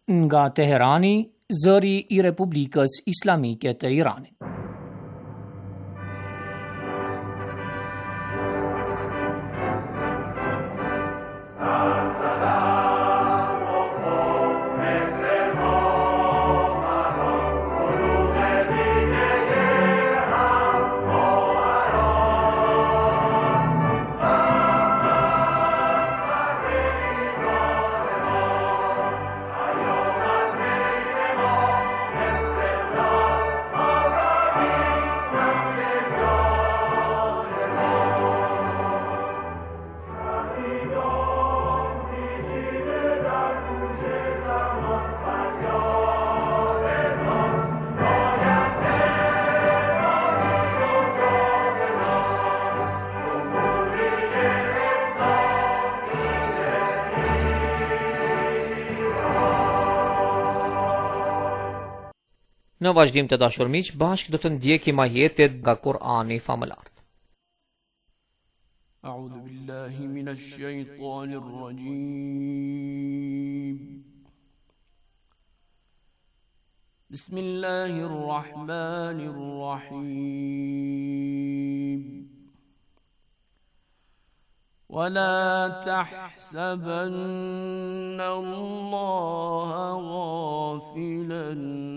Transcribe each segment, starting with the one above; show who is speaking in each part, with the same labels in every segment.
Speaker 1: Nga Teherani, zëri I Republikës Islamike të Iranit. Në vazhdim të dashur miq, bashkë do të ndjekim ajetet nga Kur'ani famëlar.
Speaker 2: A'udhu billahi minash shaitanir rajim. Bismillahir rahmanir rahim. ولا تحسبن الله غافلا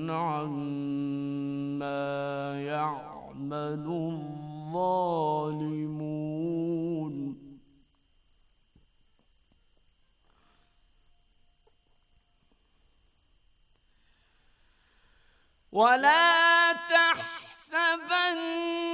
Speaker 2: عما يعمل الظالمون ولا تحسبن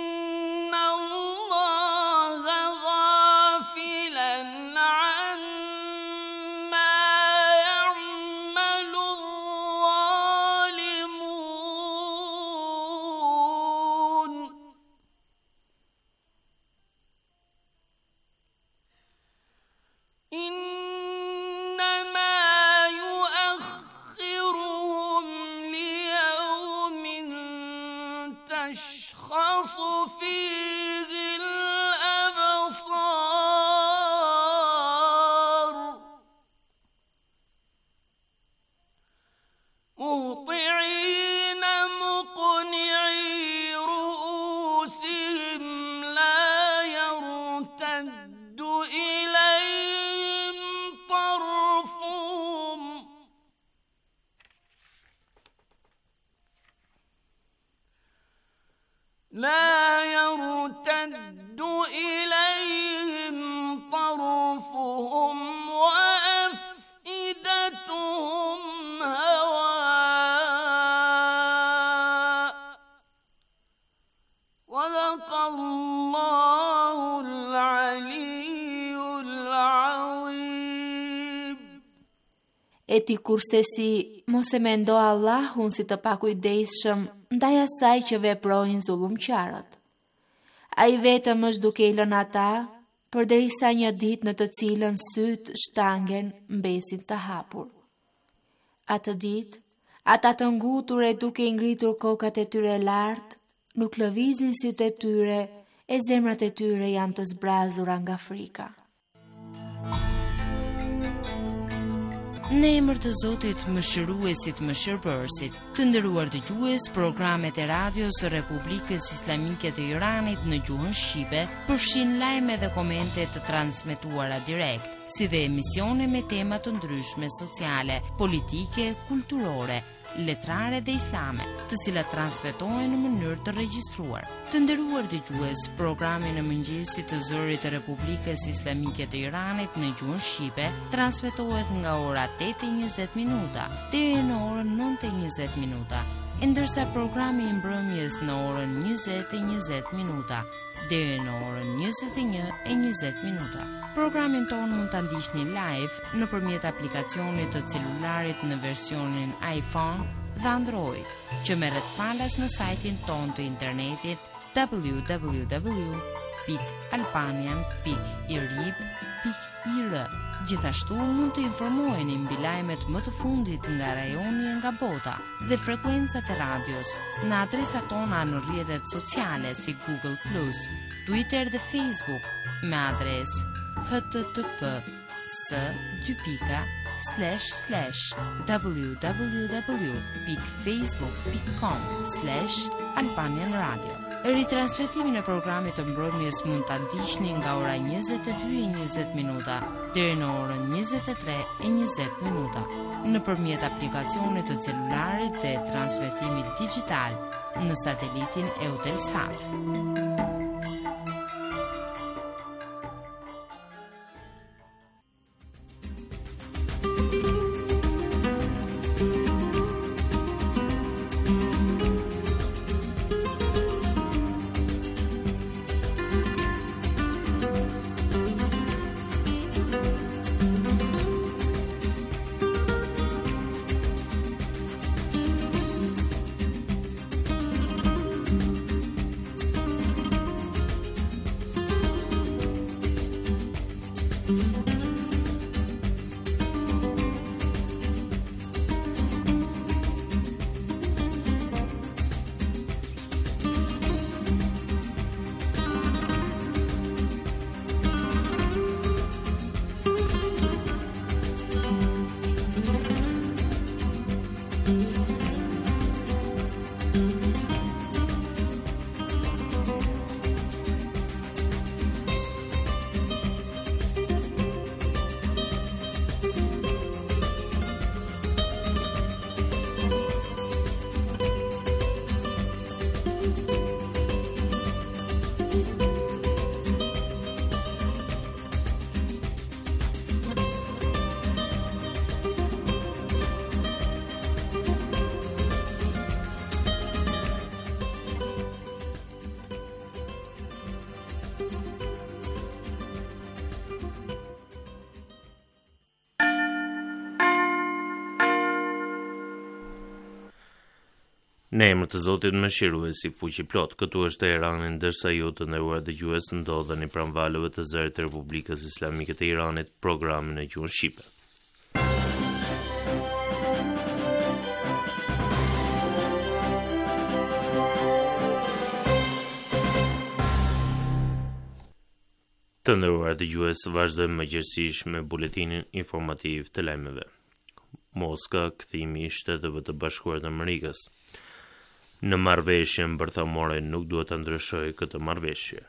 Speaker 2: لا يرتد إليهم طرفهم وأفئدتهم هواء صدق الله العلي العظيم.
Speaker 3: E ti kurse si mos e mendo Allahun si të pakujdesshëm ndaj asaj që veprojnë zullumqtarët. Ai vetëm është duke I lënë ata, përderisa një ditë në të cilën sytë shtangen mbesin të hapur. Atë ditë, ata të ngutur e duke I ngritur kokat e tyre lart, nuk lëvizin sytë e tyre e zemrat e tyre janë të zbrazura nga frika.
Speaker 4: Në emër të Zotit Mëshiruesit Mëshirbërësit, të nderuar dëgjues, programet e radios së Republikës Islamike të Iranit në gjuhën shqipe përfshin lajme dhe komente të transmetuara direkt, si dhe emisione me tema të ndryshme sociale, politike, kulturore, letrare dhe islame, të cilat transmetohen në mënyrë të regjistruar. Të nderuar dëgjues, programi në mëngjesit të zërit të Republikës Islamike të Iranit në gjuhën shqipe transmetohet nga ora 8:20 deri në orën 9:20, ndërsa programi I mbrëmjes në orën 20:20 deri në orën 21:20. Programin tonë mund ta ndiqni live nëpërmjet aplikacionit të celularit në versionin iPhone dhe Android, që merret falas në sajtin tonë të internetit www.albanian.irib.ir. Gjithashtu mund të informoheni mbi lajmet më të fundit nga rajoni e nga bota dhe frekuencat e radios në adresat tona në rrjetet sociale si Google+, Twitter dhe Facebook me adresë https://www.facebook.com/Albanian Radio. Ritransmetimin e programit të mbrëmjes mund ta ndiqni nga ora 22:20 deri në orën 23:20 nëpërmjet aplikacionit të celularit dhe transmetimit digjital në satelitin Eutelsat.
Speaker 5: Në emër të Zotit Mëshiruesi fuqi plot, këtu është Teherani, ndërsa ju të nderuar dëgjues ndodheni pranë valëve të zërit të Republikës Islamike të Iranit, programin e gjuhës shqipe. Të nderuar dëgjues, vazhdojmë mëngjesisht me buletinin informativ të lajmeve. Moska, kthimi i Shteteve të Bashkuara të Amerikës në marrëveshjen bërthamore nuk duhet të ndryshojë këtë marrëveshje.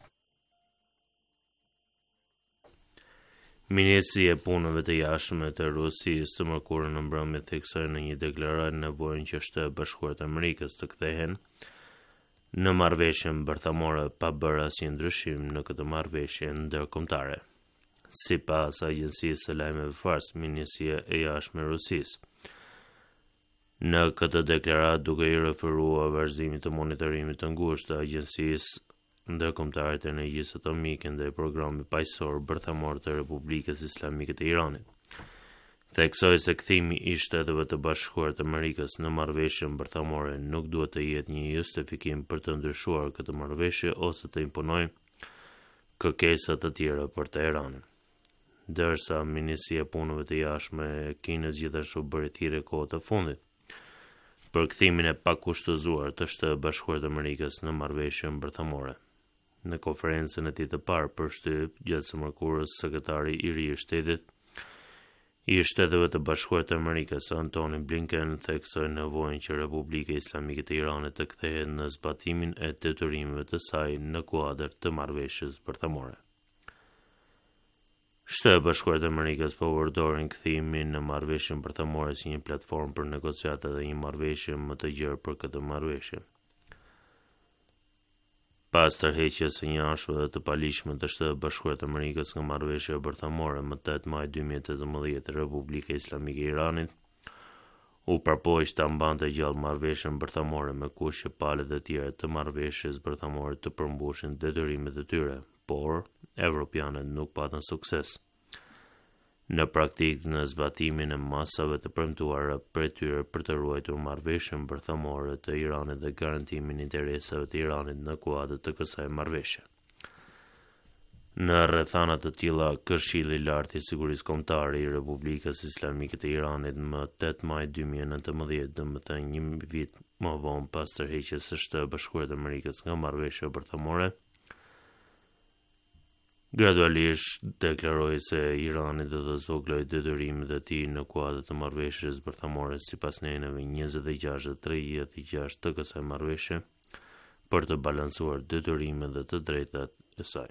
Speaker 5: Ministria e Punëve të Jashtme të Rusisë të mërkurën në mbrëmje theksoi në një deklaratë nevojën që Shtetet e Bashkuara të Amerikës të kthehen në marrëveshjen bërthamore pa bërë asnjë ndryshim në këtë marrëveshje ndërkombëtare. Sipas agjencisë së lajmeve Fars, Ministria e Jashtme e Rusisë në këtë deklaratë, duke i referuar vazhdimit të monitorimit të ngushtë të agjencisë ndërkombëtare të energjisë atomike ndaj programit paqësor bërthamor të Republikës Islamike të Iranit, theksoi se kthimi i Shteteve të Bashkuara të Amerikës në marrëveshjen bërthamore nuk duhet të jetë një justifikim për të ndryshuar këtë marrëveshje ose të imponojë kërkesa të tjera për Teheranin. Ndërsa Ministria e Punëve të Jashtme e Kinës gjithashtu bëri thirrje kohë të fundit për kthimin e pakushtëzuar të Shtetit Bashkuar të Amerikës në marrëveshjen bërthamore. Në konferencën e tij të parë për shtyp gjatë së mërkurës, sekretari i ri i Shtetit i Shteteve të Bashkuara të Amerikës, Antony Blinken, theksoi nevojën që Republika Islamike të Iranit të kthehet në zbatimin e detyrimeve të saj në kuadër të marrëveshjes bërthamore. Shtetet e Bashkuara të Amerikës po përdorin kthimin në marrëveshjen bërthamore si një platformë për negociata dhe një marrëveshje më të gjerë për këtë marrëveshje. Pas tërheqjes së njëanshme dhe të paligjshme të Shtetit Bashkuar të Amerikës nga marrëveshja bërthamore më 8 maj 2018, Republika Islamike e Iranit u përpoq ta mbante gjallë marrëveshjen bërthamore me kush që palët e tjera të marrëveshjes bërthamore të përmbushin detyrimet e tyre, por evropianët nuk patën sukses në praktikë në zbatimin e masave të premtuara prej tyre për të ruajtur marrëveshjen bërthamore të Iranit dhe garantimin e interesave të Iranit në kuadër të kësaj marrëveshje. Në rrethana të tilla, Këshilli i Lartë i Sigurisë Kombëtare i Republikës Islamike të Iranit më 8 maj 2019, domethënë një vit më vonë pas tërheqjes së Shtetit Bashkuar të Amerikës nga marrëveshja bërthamore, Gradualisht deklaroi se Irani do të zogloj detyrimet e tij në kuadër të marrëveshjes bërthamore sipas nenëve 26 dhe 36 të kësaj marrëveshje për të balancuar detyrimet dhe të drejtat e saj.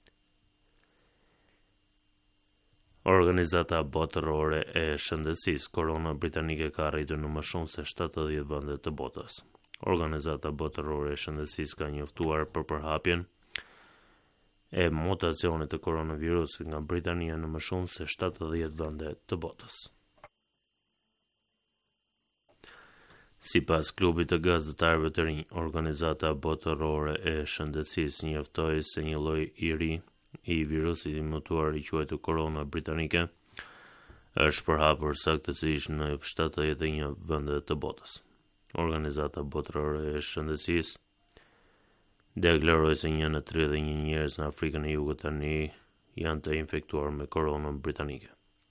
Speaker 5: Organizata botërore e shëndetësisë Korona britanike ka arritur në më shumë se 70 vende të botës. Organizata botërore e shëndetësisë ka njoftuar për përhapjen e mutacionit të koronavirusit nga Britania në më shumë se 70 vende të botës. Sipas klubit të gazetarëve të rinj, Organizata botërore e shëndetësisë njoftoi se një lloj i ri i virusit i mutuar i quajtur korona britanike është përhapur saktësisht në 71 vende të botës. Organizata botërore e shëndetësisë deklaroi se 1 në 31 njerëz në Afrikën e Jugut tani janë të infektuar me koronën britanike.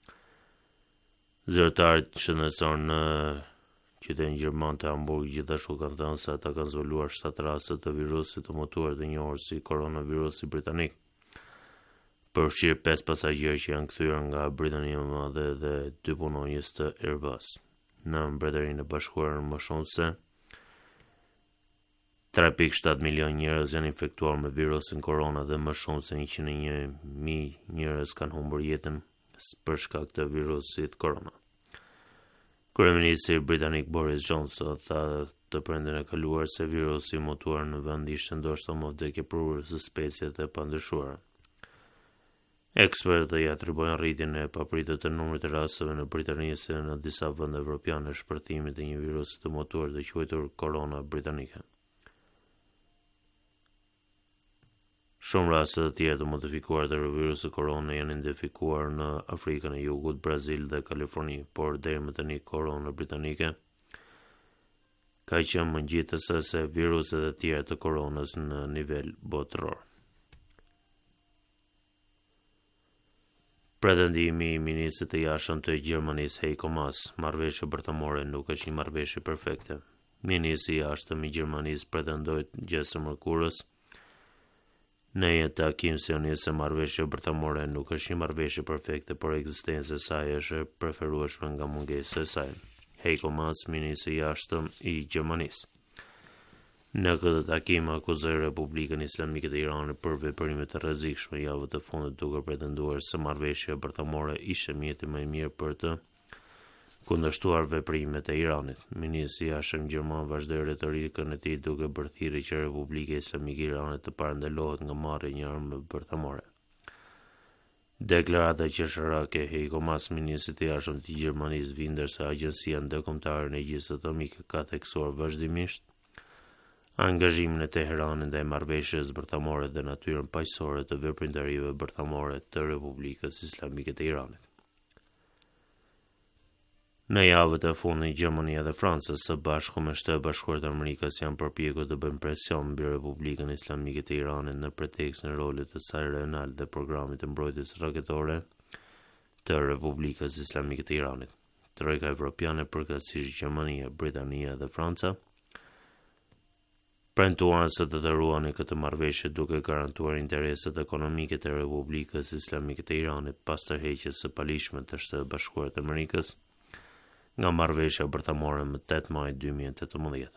Speaker 5: Zyrtarët shëndetësor në qytetin gjerman të Hamburg gjithashtu kanë thënë se ata kanë zbuluar 7 raste të virusit të mutuar të njohur si koronavirusi britanik. Përfshirë 5 pasagjerë që janë kthyer nga Britania e Madhe dhe 2 punonjës të Airbus. Në Mbretërinë e Bashkuar më shumë se 3.7 milion njerëz janë infektuar me virusin korona dhe më shumë se 101.000 njerëz kanë humbur jetën për shkak të virusit korona. Kryeministri britanik Boris Johnson tha të premten e kaluar se virusi mutuar në vend ishte ndoshta më vdekje përvojës së speciet e pandryshuara. Ekspertët i atribuojnë rritjen e papritur të numrit të rasteve në Britani se në disa vende evropiane shpërthimit të një virusi të mutuar të quajtur korona britanike. Shumë raste të tjera të modifikuar të virusit korona janë identifikuar në Afrikën e Jugut, Brazil dhe Kaliforni, por deri më tani korona britanike ka qenë më ngjitëse se viruset e tjera të koronës në nivel botëror. Pretendimi i ministrit të jashtëm të Gjermanisë Heiko Maas, marrëveshja bërthamore nuk është një marrëveshje perfekte. Ministri i jashtëm i Gjermanisë pretendoi gjatë mërkurës në një takim sionist se marrëveshja bërthamore nuk është një marrëveshje perfekte, por ekzistenca e saj është e preferueshme nga mungesa e saj. Heiko Maas, ministri i jashtëm i Gjermanisë, në këtë takim akuzoi Republikën Islamike të Iranit për veprime të rrezikshme javën e fundit, duke pretenduar se marrëveshja bërthamore ishte mjeti më i mirë për të kundërshtuar veprimet e Iranit. Ministri i jashtëm gjerman vazhdoi retorikën e tij duke bërthirrë që Republika Islamike e Iranit të parandalohej nga marrja e një armë bërthamore. Deklarata qeverisake e Heiko Maas, ministrit të jashtëm të Gjermanisë, vjen ndërsa Agjencia Ndërkombëtare e Energjisë Atomike ka theksuar vazhdimisht angazhimin e Teheranit ndaj marrëveshjes bërthamore dhe natyrën paqësore të veprimtarive bërthamore të Republikës Islamike të Iranit. Në javët e fundit, Gjermania dhe Franca së bashku me Shtetet e Bashkuara të Amerikës janë përpjekur të bëjnë presion mbi Republikën Islamike të Iranit në pretekstin e rolit të saj regional dhe programit të mbrojtjes raketore të Republikës Islamike të Iranit. Trojka evropiane, përkatësisht Gjermania, Britania dhe Franca, premtuan se do të ruani këtë marrëveshje duke garantuar interesat ekonomike të Republikës Islamike të Iranit pas tërheqjes së palishme të Shtetit Bashkuar të Amerikës nga marrëveshja bërthamore më 8 maj 2018.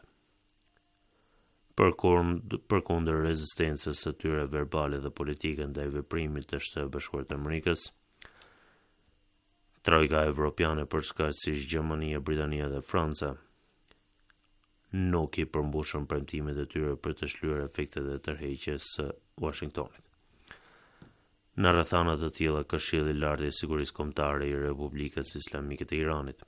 Speaker 5: Përkundër rezistencës së tyre verbale dhe politike ndaj veprimit të Shtetit Bashkuar të Amerikës, Trojka evropiane, përkatësisht Gjermania, Britania dhe Franca, nuk i përmbushën premtimet e tyre për të shlyer efektet e tërheqjes së Washingtonit. Në rrethana të tilla, Këshilli i Lartë i Sigurisë Kombëtare i Republikës Islamike të Iranit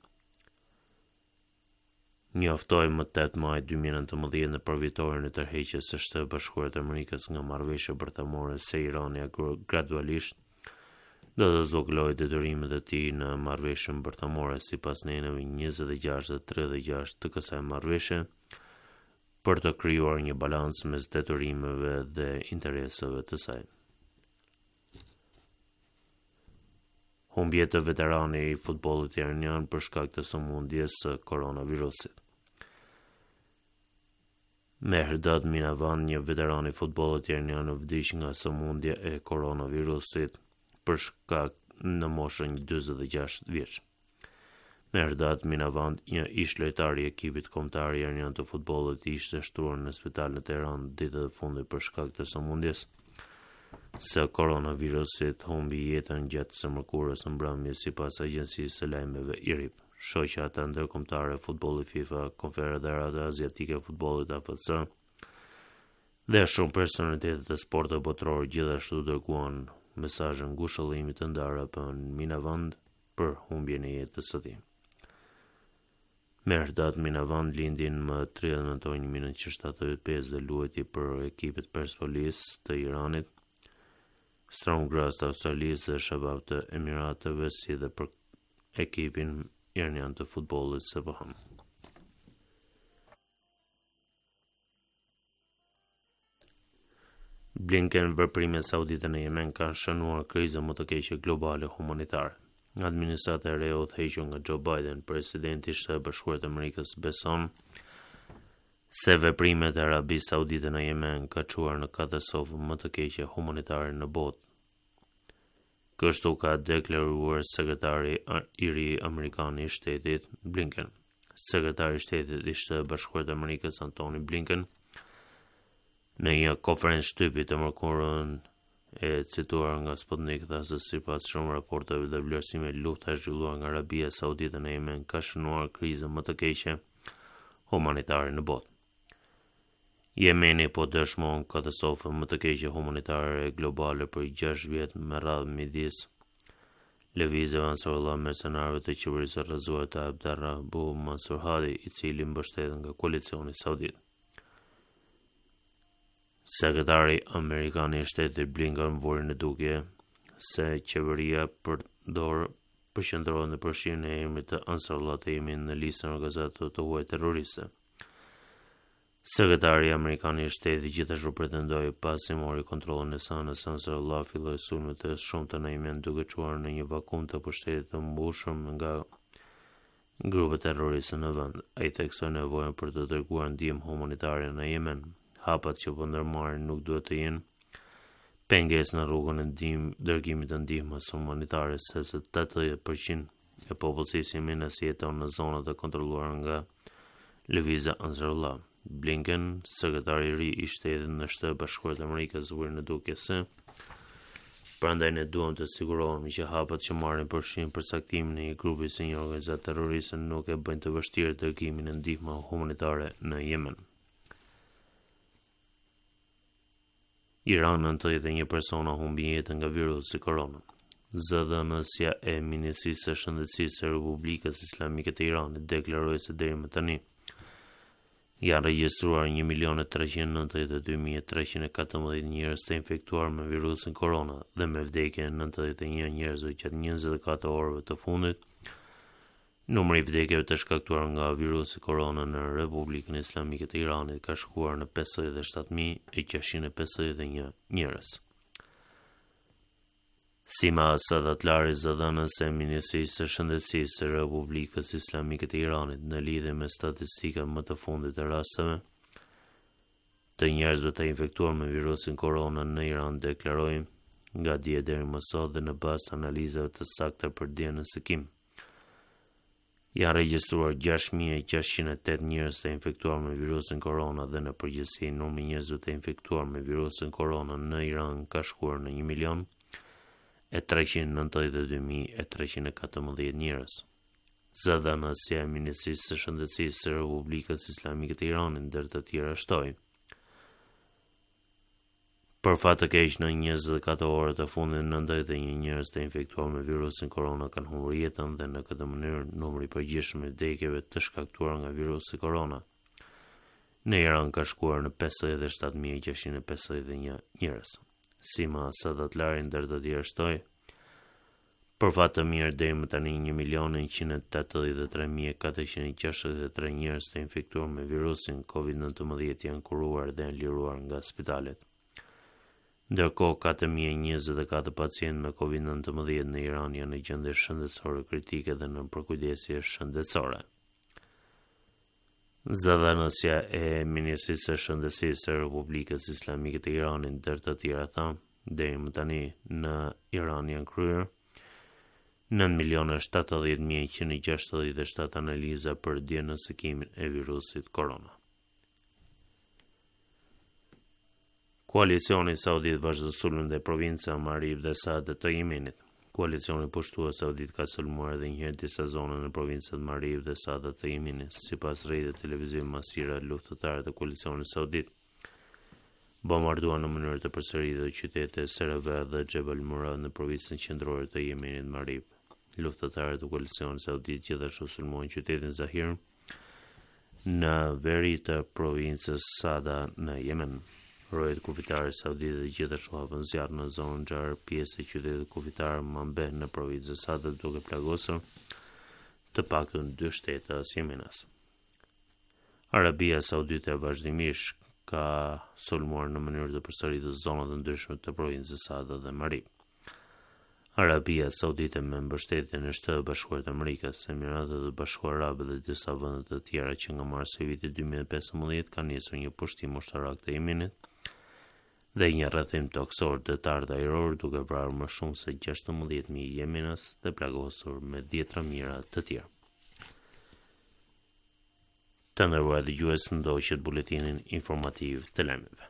Speaker 5: njoftoi më 8 maj 2019 në përfitorin e tërheqjes së Shtetit Bashkuar të Amerikës nga marrëveshja bërthamore se Irani gradualisht do të zvoglojë detyrimet e tij në marrëveshjen bërthamore sipas nenëve 26 dhe 36 të kësaj marrëveshje për të krijuar një balans mes detyrimeve dhe interesave të saj. Humbjet të veterani i futbollit iranian për shkak të sëmundjes së koronavirusit. Mehrdad Minavan, një veteran I futbollit iranian, vdiq nga sëmundja e koronavirusit për shkak në moshën 46 vjeç. Mehrdad Minavan, një ish lojtar I ekipit kombëtar iranian të futbollit, ishte shtruar në spital në Teheran ditët e fundit për shkak të sëmundjes së koronavirusit, humbi jetën gjatë së mërkurës së mbrëmjes sipas agjencisë së lajmeve IRIB. Shoqata ndërkombëtare e futbollit FIFA, Konfederata Aziatike e Futbollit AFC dhe shumë personalitetet e sportit botror gjithashtu dërguan mesazhe ngushëllimi të ndara për Minavand për humbjen e jetës së tij. Mehrdad Minavand lindi më 30 nëntor 1975 dhe luajti për ekipet Persepolis të Iranit, Stromgras të Australisë dhe Shabab të Emirateve, si dhe për ekipin iranian të futbollit SPH. Blinken, veprimet saudite në Yemen kanë shënuar krizën më të keqe globale humanitare. Administrata e re u udhëhequr nga Joe Biden, presidenti I Shtetit Bashkuar të Amerikës, beson se veprimet e Arabisë Saudite në Yemen ka çuar në katastrofën më të keqe humanitare në botë. Kështu ka deklaruar sekretari I ri amerikan I Shtetit Blinken. Sekretari I Shtetit I Shtetit Bashkuar të Amerikës Antony Blinken në një konferencë shtypi të mërkurën e cituar nga Sputnik tha se sipas shumë raporteve dhe vlerësime, lufta e zhvilluar nga Arabia Saudite në Yemen ka shënuar krizën më të keqe humanitare në botë. Jemeni po dëshmon katastrofën më të keqe humanitare globale për 6 vjet me radhë midis lëvizjeve Ansarullah mercenarëve të qeverisë së rrëzuar të Abdallah Abu Mansur Hadi, I cili mbështeten nga koalicioni saudit. Sekretari Amerikan I Shtetit Blinken vori në dukje se qeveria përqendrohet në përfshirjen e emrit të Ansarullah të Yemenit në listën e organizatave të huaj terroriste. Sekretari Amerikan I Shtetit gjithashtu pretendoi pasi mori kontrollin e sanës Ansarullah filloi sulme të shumta në Yemen, duke çuar në një vakum të pushtetit të mbushur nga grupe terroriste në vend. Ai theksoi nevojën për të dërguar ndihmë humanitare në Yemen. Hapat që po ndërmarrin nuk duhet të jenë pengesë në rrugën e dërgimit të ndihmës humanitare, sepse 80% e popullsisë yemenase jeton në zonat e kontrolluara nga lëvizja Ansarullah. Blinken, sekretari I ri I Shtetit në Shtetet Bashkuar të Amerikës, vuri në dukje se prandaj ne duam të sigurohemi që hapat që marrin përfshin përcaktimin e një grupi si një organizatë terroriste nuk e bëjnë të vështirë dërgimin e ndihmës humanitare në Yemen. Iran 91 persona humbi jetën nga virusi korona. Zëdhënësja e Ministrisë së Shëndetësisë së Republikës Islamike të Iranit deklaroi se deri më tani janë regjistruar 1.392.314 njerëz të infektuar me virusin korona dhe me vdekje 91 njerëzve gjatë 24 orëve të fundit. Numri I vdekjeve të shkaktuar nga virusi korona në Republikën Islamike të Iranit ka shkuar në 57.651 njerëz. Sima Sadatlari, zëdhënës e Ministrisë së Shëndetësisë së Republikës Islamike të Iranit, në lidhje me statistika më të fundit të rasteve të njerëzve të infektuar me virusin korona në Iran, deklaroi nga dje deri më sot dhe në bazë të analizave të sakta për dijen së kim. Janë regjistruar 6.608 njerëz të infektuar me virusin korona dhe në përgjithësi numri I njerëzve të infektuar me virusin korona në Iran ka shkuar në 1.392.314 njerëz. Zëdhënësja e Ministrisë së Shëndetësisë së Republikës Islamike të Iranit ndër të tjera shtoi: për fat të keq, në 24 orë të fundit 91 njerëz të infektuar me virusin korona kanë humbur jetën dhe në këtë mënyrë numri I përgjithshëm I vdekjeve të shkaktuar nga virusi korona në Iran ka shkuar në 57.651 njerëz. Sima Sadatlari ndër të tjerë shtoi: për fat të mirë deri më tani 1.183.463 njerëz të infektuar me virusin COVID-19 janë kuruar dhe janë liruar nga spitalet. Ndërkohë 4.024 pacientë me COVID-19 në Iran janë në gjendje shëndetësore kritike dhe në përkujdesje shëndetësore. Zëdhënësja e Ministrisë së Shëndetësisë së Republikës Islamike të Iranit ndër të tjera tha, deri më tani në Iran janë kryer 9.070.167 analiza për diagnostikimin e virusit korona. Koalicioni Saudit vazhdon sulmin ndaj provincave Marib dhe Saad të Yemenit. Koalicioni pushtues saudit ka sulmuar edhe një herë disa zona në provincat Marib dhe Saad të Yemenit, sipas rrjetit televiziv masira luftëtarë të koalicionit saudit bombarduan në mënyrë të përsëritur qytetet Serave dhe Jebel Murad në provincën qendrore të Yemenit Marib. Luftëtarët të koalicionit saudit gjithashtu sulmuan qytetin Zahir në veri të provincës Sada në Yemen. Rojet kufitare saudite gjithashtu hapën zjarr në zonën Xhar, pjesë e qytetit kufitar Manbeh në provincën Sada, duke plagosur të paktën 2 shtete as Yemenas. Arabia Saudite vazhdimisht ka sulmuar në mënyrë të përsëritur zona të ndryshme të provincës Sada dhe Marib. Arabia Saudite me mbështetjen e Shtetit Bashkuar të Amerikës, Emiratet e Bashkuara Arabe dhe disa vende të tjera që nga marsi i vitit 2015 kanë nisur një pushtim ushtarak të Yemenit dhe një rrethim toksor detar ajror, duke vrarë më shumë se 16.000 Yemenas dhe plagosur me 10 mijëra të tjerë. Të nderuar dëgjues, ndoqët buletinin informativ të lajmeve.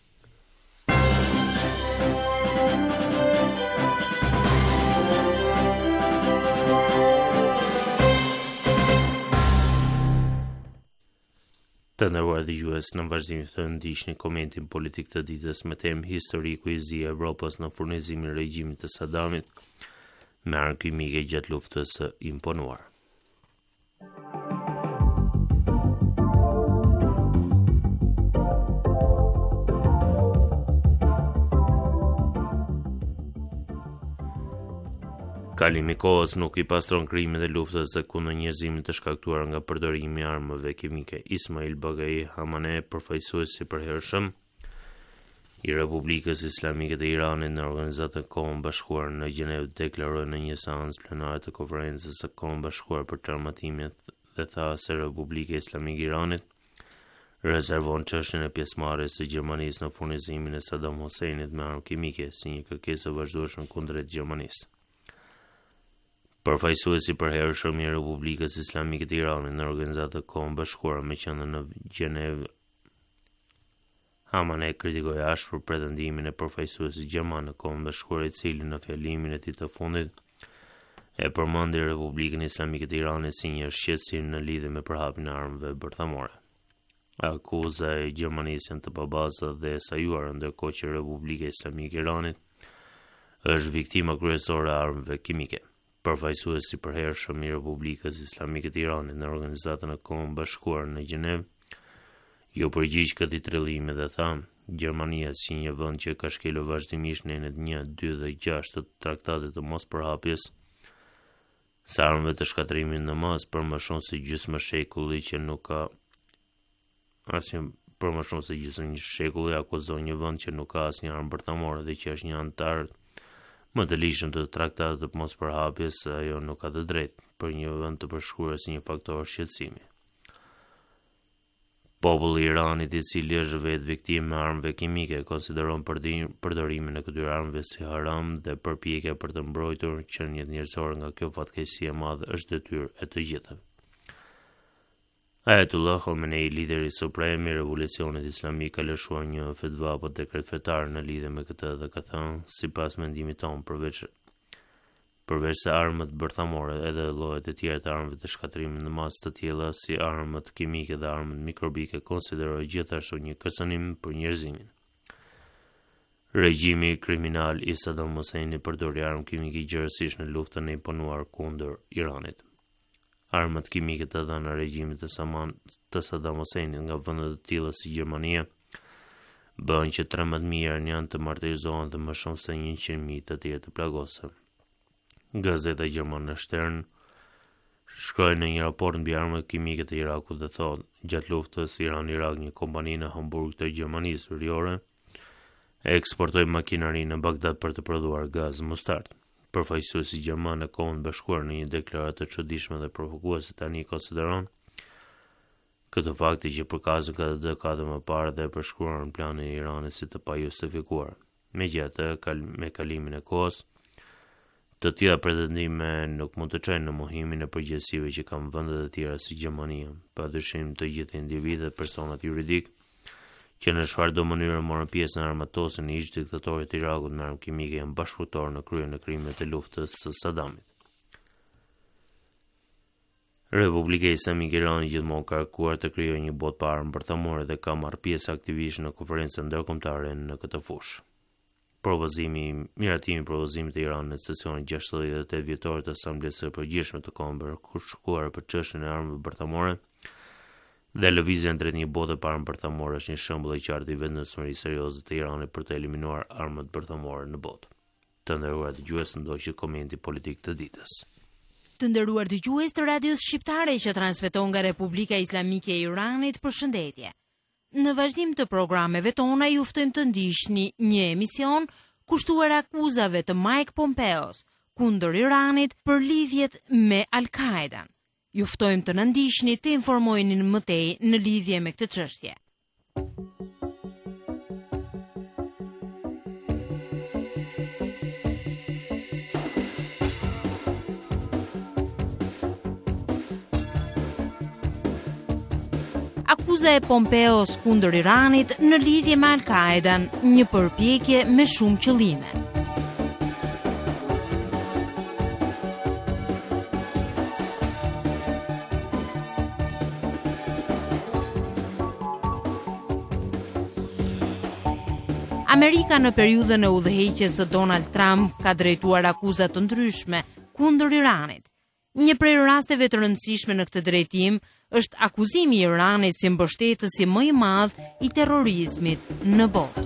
Speaker 5: Të nderuar dëgjues, në vazhdim të ndiqni komentin politik të ditës me temë historiku i zi Evropës në furnizimin e regjimit të Saddamit me armë kimike gjatë luftës së imponuar. Kalimi i kohës nuk i pastron krimet e luftës dhe kundër njerëzimit të shkaktuar nga përdorimi i armëve kimike. Ismail Bagai Hamane, përfaqësues i përhershëm i Republikës Islamike të Iranit në Organizatën e Kohës Bashkuar në Gjenevë, deklaroi në një seancë plenare të konferencës së Kohës Bashkuar për Traumatime dhe tha se Republika Islamike e Iranit rezervon çështjen e pjesëmarrjes së Gjermanisë në furnizimin e Saddam Husseinit me armë kimike si një kërkesë e vazhdueshme kundrejt Gjermanisë. Përfaqësuesi i përhershëm i Republikës Islamike të Iranit në Organizatën e Kohës Bashkuar me qendër në Gjenevë, Hamane kritikoi ashpër pretendimin e përfaqësuesit gjerman në Kohën Bashkuar, i cili në fjalimin e tij të fundit e përmendi Republikën Islamike të Iranit si një shqetësim në lidhje me përhapjen e armëve bërthamore. Akuza e Gjermanisë janë të pabazë dhe sajuara, ndërkohë që Republika Islamike e Iranit është viktima kryesore e armëve kimike. Përfaqësuesi i përhershëm i Republikës Islamike të Iranit në Organizatën e Kohës Bashkuar në Gjenevë ju përgjigj këtij trellimi dhe tha: Gjermania, si një vend që ka shkelur vazhdimisht në enet 1, 2 dhe 6 të traktatit të mospërhapjes së armëve të shkatërimit në mas për më shumë se gjysmë shekulli që nuk ka akuzon një vend që nuk ka asnjë armë bërthamore dhe që është një antar më të ligjshëm të traktatit të mospërhapjes, ajo nuk ka të drejtë për një vend të përshkruar si një faktor shqetësimi. Populli i Iranit, i cili është vetë viktimë e armëve kimike, konsideron përdorimin e këtyre armëve si haram dhe përpjekja për të mbrojtur qeniet njerëzore nga kjo fatkeqësi e madhe është detyrë e të gjithëve. Ayatollah Khamenei, lideri suprem i revolucionit islamik, ka lëshuar një fetva apo dekret fetar në lidhje me këtë dhe ka thënë: sipas mendimit tonë, përveç se armët bërthamore, edhe llojet e tjera të armëve të shkatërimit në masë të tilla si armët kimike dhe armët mikrobike konsiderohen gjithashtu një kërcënim për njerëzimin. Regjimi kriminal i Saddam Husseinit përdori armë kimike gjërësisht në luftën e imponuar kundër Iranit. Armët kimike të dhëna regjimit të Saddam Husseinit nga vende të tilla si Gjermania bën që 13.000 iranianë të martirizohen dhe më shumë se 100.000 të tjerë të plagosen. Gazeta gjermane Stern shkroi në një raport mbi armët kimike të Irakut dhe thotë: gjatë luftës Iran-Irak, një kompani në Hamburg të Gjermanisë Veriore eksportoi makinari në Bagdad për të prodhuar gaz mustard. Përfaqësuesi gjerman në Kohën Bashkuar në një deklaratë të çuditshme dhe provokuese tani konsideron Këtë fakti që përkazën këtë dekadë më parë dhe përshkruar në planin e Iranit si të pajustifikuar. Megjithatë, me kalimin e kohës, të tilla pretendime nuk mund të çojnë në mohimin e përgjegjësive që kanë vendet e tjera si Gjermania, padyshim të gjithë individët e personat juridik që në çfarëdo mënyrë morën pjesë në armatosjen e ish diktatorit të Irakut me armë kimike janë bashkëpunëtor në kryen e krimeve të luftës së Sadamit. Republika Islamike e Iranit gjithmonë ka kërkuar të krijojë një botë pa armë bërthamore dhe ka marrë pjesë aktivisht në konferenca ndërkombëtare në këtë fushë. Miratimi propozimit të Iranit në sesionin 68 vjetor të Asamblesë së Përgjithshme të Kombeve kërkuar për çështjen e armëve bërthamore dhe lëvizjen drejt një bote pa armë bërthamore është një shembull i qartë i vendosmërisë serioze të Iranit për të eliminuar armët bërthamore në botë. Të nderuar dëgjues, ndoqët komenti politik të ditës.
Speaker 4: Të nderuar dëgjues të radios shqiptare që transmeton nga Republika Islamike e Iranit, përshëndetje. Në vazhdim të programeve tona ju ftojmë të ndiqni një emision kushtuar akuzave të Mike Pompeos kundër Iranit për lidhjet me Al-Qaedan. Ju ftojmë të na ndiqni të informoheni më tej në lidhje me këtë çështje. Akuza e Pompeos kundër Iranit në lidhje me Al-Qaedan, një përpjekje me shumë qëllime. Amerika në periudhën e udhëheqjes së Donald Trump ka drejtuar akuza të ndryshme kundër Iranit. Një prej rasteve të rëndësishme në këtë drejtim është akuzimi i Iranit si mbështetësi më i madh i terrorizmit në botë.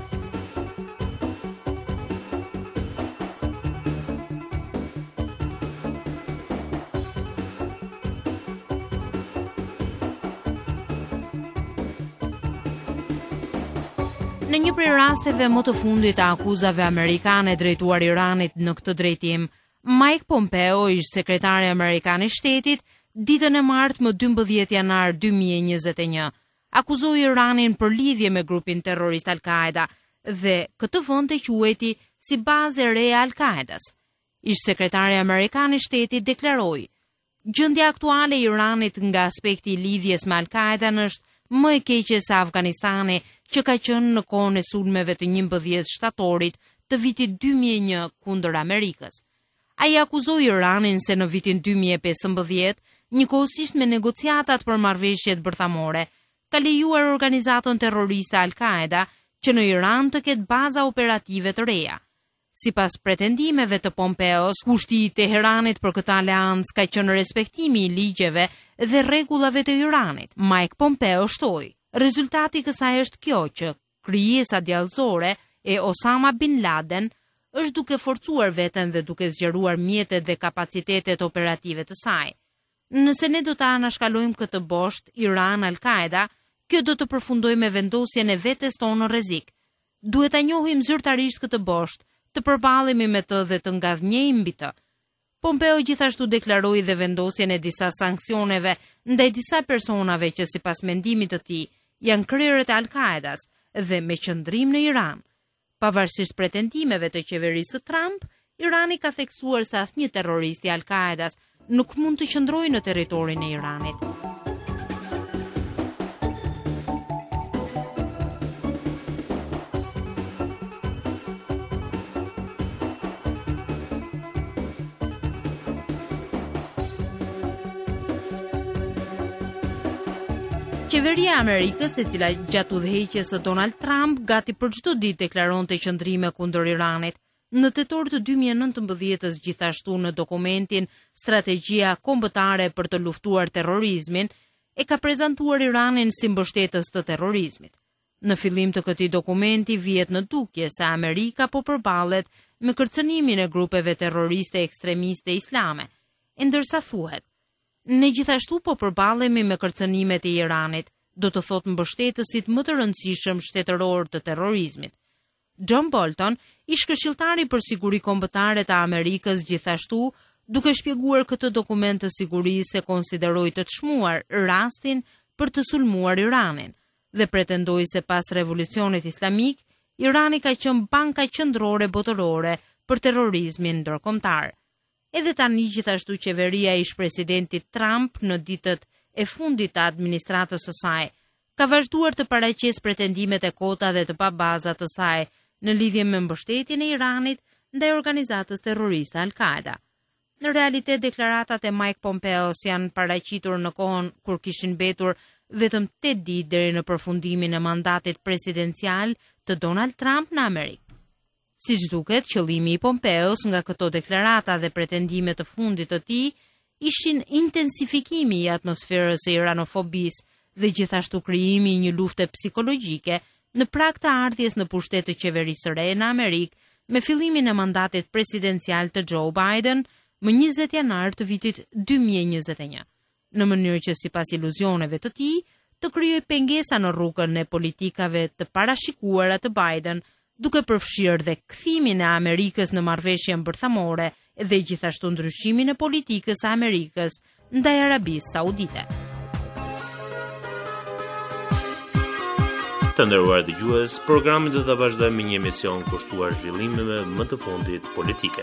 Speaker 4: Në një prej rasteve më të fundit të akuzave amerikane drejtuar Iranit në këtë drejtim, Mike Pompeo, ish sekretari amerikan i shtetit, ditën e martë më 12 janar 2021, akuzoi Iranin për lidhje me grupin terrorist Al-Qaeda dhe këtë vend e quajti si bazë e re e Al-Qaedas. Ish sekretari amerikan i shtetit deklaroi: "Gjendja aktuale e Iranit nga aspekti i lidhjes me Al-Qaedan është më e keqe se Afganistani, që ka qenë në kohën e sulmeve të 11 shtatorit të vitit 2001 kundër Amerikës." Ai akuzoi Iranin se në vitin 2015, njëkohësisht me negociatat për marrëveshjet bërthamore, ka lejuar organizatën terroriste Al-Qaeda që në Iran të ketë baza operative të reja. Sipas pretendimeve të Pompeos, kushti i Teheranit për këtë aleancë ka qenë respektimi i ligjeve dhe rregullave të Iranit. Mike Pompeo shtoi: "Rezultati i kësaj është kjo që krijesa djallëzore e Osama bin Laden është duke forcuar veten dhe duke zgjeruar mjetet dhe kapacitetet operative të saj. Nëse ne do të anashkalojmë këtë boshtë Iran-Al-Qaeda, kjo do të përfundojë me vendosjen e vetes tonë në rrezik. Duhet ta njohim zyrtarisht këtë boshtë, të përballemi me të dhe të ngadhnjejmë mbi të." Pompeo gjithashtu deklaroi dhe vendosjen e disa sanksioneve ndaj disa personave që sipas mendimit të tij janë krerët e Al-Qaedas dhe me qëndrim në Iran. Pavarësisht pretendimeve të qeverisë së Trump, Irani ka theksuar se asnjë terrorist i Al-Qaedas nuk mund të qëndrojë në territorin e Iranit. Qeveria e Amerikës, e cila gjatë udhëheqjes së Donald Trump gati për çdo ditë deklaronte qëndrime kundër Iranit, në tetor të 2019 gjithashtu në dokumentin Strategjia kombëtare për të luftuar terrorizmin, e ka prezantuar Iranin si mbështetës të terrorizmit. Në fillim të këtij dokumenti vihet në dukje se Amerika po përballet me kërcënimin e grupeve terroriste ekstremiste islame, ndërsa thuhet: "Ne gjithashtu po përballemi me kërcënimet e Iranit, do të thotë mbështetësit më të rëndësishëm shtetëror të terrorizmit." John Bolton, ish këshilltari për siguri kombëtare të Amerikës, gjithashtu, duke shpjeguar këtë dokument të sigurisë, se konsideroi të çmuar rastin për të sulmuar Iranin dhe pretendoi se pas revolucionit islamik, Irani ka qenë banka qendrore botërore për terrorizmin ndërkombëtar. Edhe tani gjithashtu qeveria e ish-presidentit Trump në ditët e fundit të administratës së saj ka vazhduar të paraqesë pretendimet e kota dhe të pabaza të saj në lidhje me mbështetjen e Iranit ndaj organizatës terroriste Al-Qaeda. Në realitet, deklaratat e Mike Pompeos janë paraqitur në kohën kur kishin mbetur vetëm 8 ditë deri në përfundimin e mandatit presidencial të Donald Trump në Amerikë. Siç duket, qëllimi i Pompeos nga këto deklarata dhe pretendimet të fundit të tij ishin intensifikimi i atmosferës së iranofobisë dhe gjithashtu krijimi i një lufte psikologjike në prag të ardhjes në pushtet të qeverisë së re në Amerikë me fillimin e mandatit presidencial të Joe Biden më 20 janar të vitit 2021, në mënyrë që sipas iluzioneve të tij të krijojë pengesa në rrugën e politikave të parashikuara të Biden, duke përfshirë dhe kthimin e Amerikës në marrëveshjen bërthamore dhe gjithashtu ndryshimin e politikës së Amerikës ndaj Arabisë Saudite.
Speaker 5: Të nderuar dëgjues, programin do ta vazhdojmë me një emision kushtuar zhvillimeve më të fundit politike.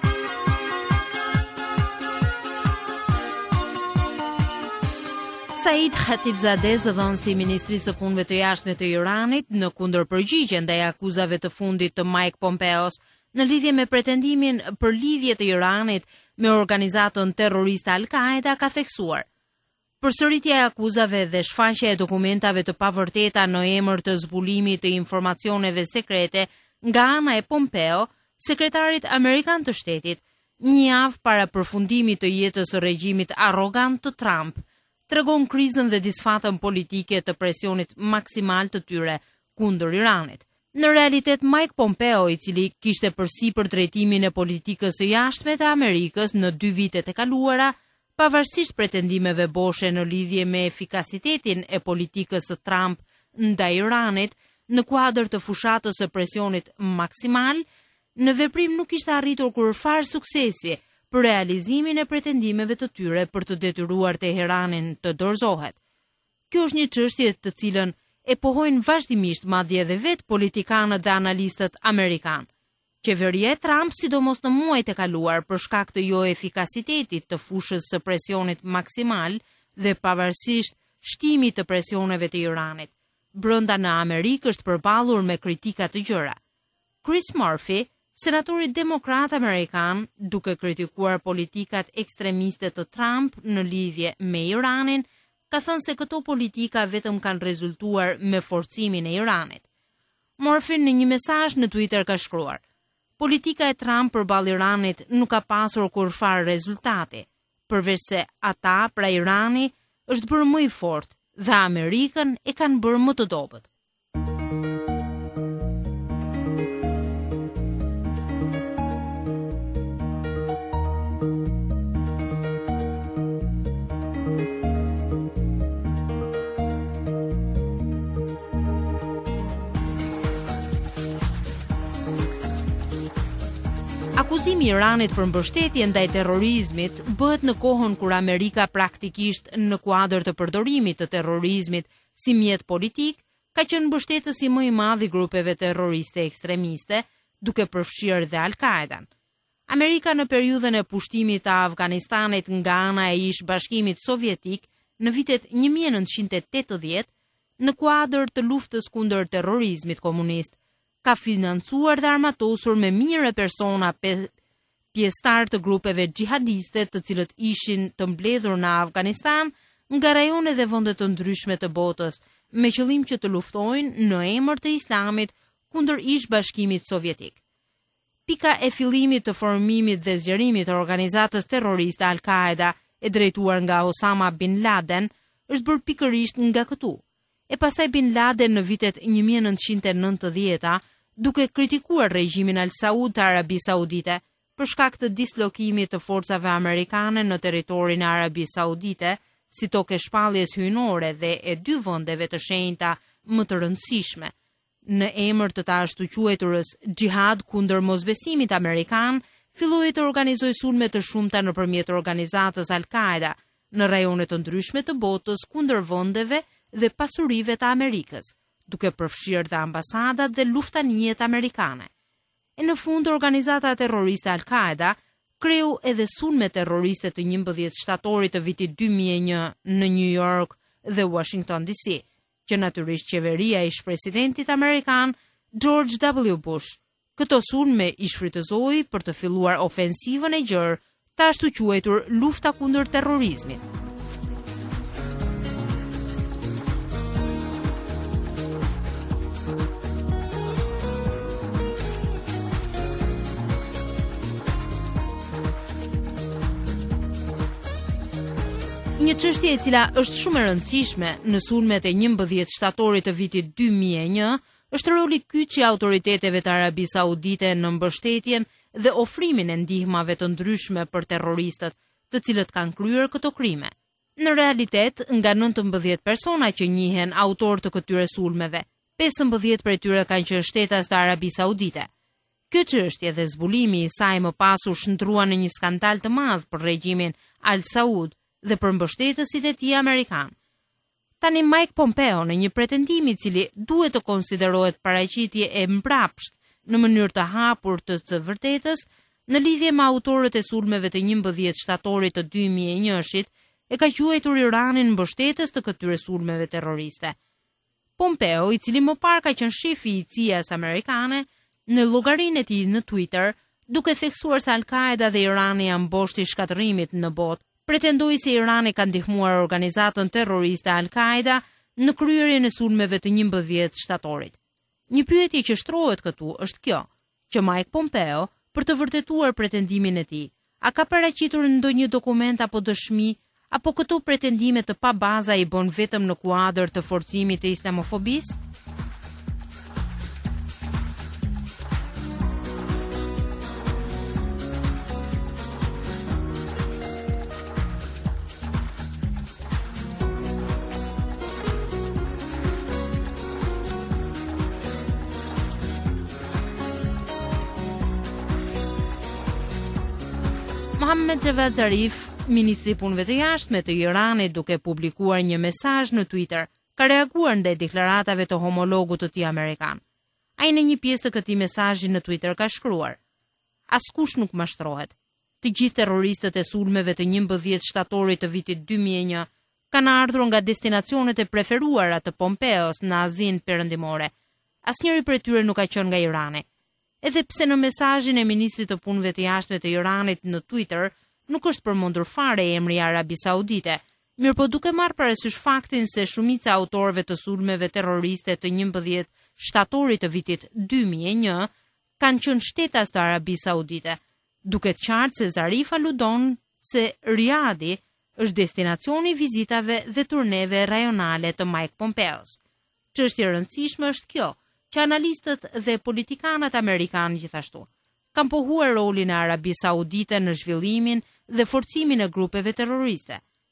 Speaker 4: Said Khatibzadeh, zëdhënësi i Ministrisë së Punëve të Jashtme të Iranit, në kundërpërgjigje ndaj akuzave të fundit të Mike Pompeos në lidhje me pretendimin për lidhje të Iranit me organizatën terroriste Al-Qaeda, ka theksuar: përsëritja e akuzave dhe shfaqja e dokumentave të pavërteta në emër të zbulimit të informacioneve sekrete nga ana e Pompeo, sekretarit amerikan të shtetit, një javë para përfundimit të jetës së regjimit arrogant të Trump, tregon krizën dhe disfatën politike të presionit maksimal të tyre kundër Iranit. Në realitet, Mike Pompeo, i cili kishte përsipër drejtimin e politikës së jashtme të Amerikës në 2 vitet e kaluara, pavarësisht pretendimeve boshe në lidhje me efikasitetin e politikës së Trump ndaj Iranit në kuadër të fushatës së presionit maksimal, në veprim nuk ishte arritur kurrë suksesi për realizimin e pretendimeve të tyre për të detyruar Teheranin të dorëzohet. Kjo është një çështje të cilën e pohojnë vazhdimisht madje edhe vetë politikanët dhe analistët amerikan. Qeveria e Trump, sidomos në muajt e kaluar, për shkak të jo efikasitetit të fushës së presionit maksimal dhe pavarësisht shtimit të presioneve të Iranit, brenda në Amerikë është përballur me kritika të gjëra. Chris Murphy, senatori demokrat amerikan, duke kritikuar politikat ekstremiste të Trump në lidhje me Iranin, ka thënë se këto politika vetëm kanë rezultuar me forcimin e Iranit. Murphy në një mesazh në Twitter ka shkruar: politika e Trump përballë Iranit nuk ka pasur kurrë rezultate, përveç se ata, pra Irani, është bërë më i fortë dhe Amerikën e kanë bërë më të dobët. Akuzimi i Iranit për mbështetje ndaj terrorizmit bëhet në kohën kur Amerika praktikisht në kuadër të përdorimit të terrorizmit si mjet politik ka qenë mbështetësi më i madh i grupeve terroriste ekstremiste, duke përfshirë dhe Al-Qaedan. Amerika në periudhën e pushtimit të Afganistanit nga ana e ish-bashkimit sovjetik në vitet 1980, në kuadër të luftës kundër terrorizmit komunist, ka financuar dhe armatosur me mijëra persona pjesëtar të grupeve xhihadiste të cilët ishin të mbledhur në Afganistan nga rajone dhe vende të ndryshme të botës, me qëllim që të luftojnë në emër të Islamit kundër ish-bashkimit sovjetik. Pika e fillimit të formimit dhe zgjerimit të organizatës terroriste Al-Qaeda, e drejtuar nga Osama Bin Laden, është bërë pikërisht nga këtu. E pastaj Bin Laden në vitet 1990, duke kritikuar regjimin Al Saud të Arabisë Saudite për shkak të dislokimit të forcave amerikane në territorin e Arabisë Saudite, si tokë shpalljes hyjnore dhe e 2 vendeve të shenjta më të rëndësishme, në emër të ashtu quajturës xhihad kundër mosbesimit amerikan, filloi të organizojë sulme të shumta nëpërmjet organizatës Al-Qaeda në rajone të ndryshme të botës kundër vendeve dhe pasurive të Amerikës, duke përfshirë dhe ambasadat dhe luftanijet amerikane. E në fund, organizata terroriste Al-Qaeda kreu edhe sulme terroriste të 11 shtatorit të vitit 2001 në New York dhe Washington DC, që natyrisht qeveria ish presidentit amerikan George W. Bush. Këto sulme i shfrytëzoi për të filluar ofensivën e gjerë të ashtu quajtur lufta kundër terrorizmit. Një çështje e cila është shumë e rëndësishme në sulmet e 11 shtatorit të vitit 2001 është roli kyç i autoriteteve të Arabisë Saudite në mbështetjen dhe ofrimin e ndihmave të ndryshme për terroristët, të cilët kanë kryer këto krime. Në realitet, nga 19 persona që njihen autor të këtyre sulmeve, 15 prej tyre kanë qenë shtetas të Arabisë Saudite. Kjo çështje dhe zbulimi i saj më pasur shndrua në një skandal të madh për regjimin Al Saud dhe për mbështetësit e tij amerikan. Tani Mike Pompeo, në një pretendim i cili duhet të konsiderohet paraqitje e mbrapsht në mënyrë të hapur të vërtetës, në lidhje me autorët e sulmeve të 11 shtatorit të 2001-shit, e ka quajtur Iranin mbështetës të këtyre sulmeve terroriste. Pompeo, i cili më parë ka qenë shefi i CIA-s amerikane, në llogarinë e tij në Twitter, duke theksuar se Al-Qaeda dhe Irani janë boshti i shkatërimit në botë, pretendoi se Irani ka ndihmuar organizatën terroriste Al-Qaeda në kryerjen e sulmeve të 11 shtatorit. Një pyetje që shtrohet këtu është kjo, që Mike Pompeo, për të vërtetuar pretendimin e tij, a ka paraqitur ndonjë dokument apo dëshmi, apo këto pretendime të pabaza i bën vetëm në kuadër të forcimit të islamofobisë? Mohammed Javad Zarif, ministri i punëve të jashtme të Iranit, duke publikuar një mesazh në Twitter, ka reaguar ndaj deklaratave të homologut të tij amerikan. Ai në një pjesë të këtij mesazhi në Twitter ka shkruar: "Askush nuk mashtrohet. Të gjithë terroristët e sulmeve të 11 shtatorit të vitit 2001 kanë ardhur nga destinacionet e preferuara të Pompeos në Azinë Perëndimore. Asnjëri prej tyre nuk ka qenë nga Irani." Edhe pse në mesazhin e ministrit të punëve të jashtme të Iranit në Twitter nuk është përmendur fare emri i Arabisë Saudite, mirëpo duke marrë parasysh faktin se shumica e autorëve të sulmeve terroriste të 11 shtatorit të vitit 2001 kanë qenë shtetas të Arabisë Saudite, duket qartë se Zarif aludon se Riadi është destinacioni i vizitave dhe turneve rajonale të Mike Pompeos. Çështja e rëndësishme është kjo, që analistët dhe politikanët amerikanë gjithashtu kanë pohuar rolin e Arabisë Saudite në zhvillimin dhe forcimin e grupeve terroriste.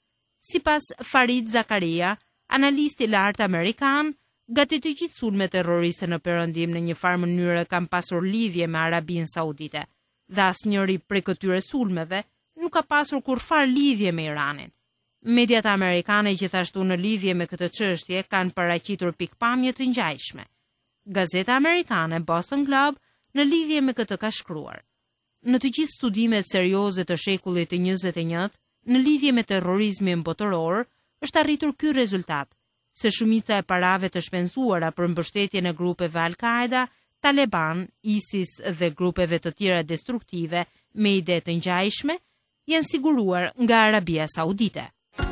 Speaker 4: Sipas Farid Zakaria, analist i lartë amerikan, gati të gjithë sulmet terroriste në Perëndim në një farë mënyrë kanë pasur lidhje me Arabinë Saudite, dhe asnjëri prej këtyre sulmeve nuk ka pasur kurrfarë lidhje me Iranin. Mediat amerikane gjithashtu në lidhje me këtë çështje kanë paraqitur pikpamje të ngjajshme. Gazeta amerikane Boston Globe në lidhje me këtë ka shkruar: "Në të gjithë studimet serioze të shekullit të 21 në lidhje me terrorizmin botëror, është arritur ky rezultat, se shumica e parave të shpenzuara për mbështetjen e grupeve Al-Qaeda, Taliban, ISIS dhe grupeve të tjera destruktive me ide të ngjajshme janë siguruar nga Arabia Saudite."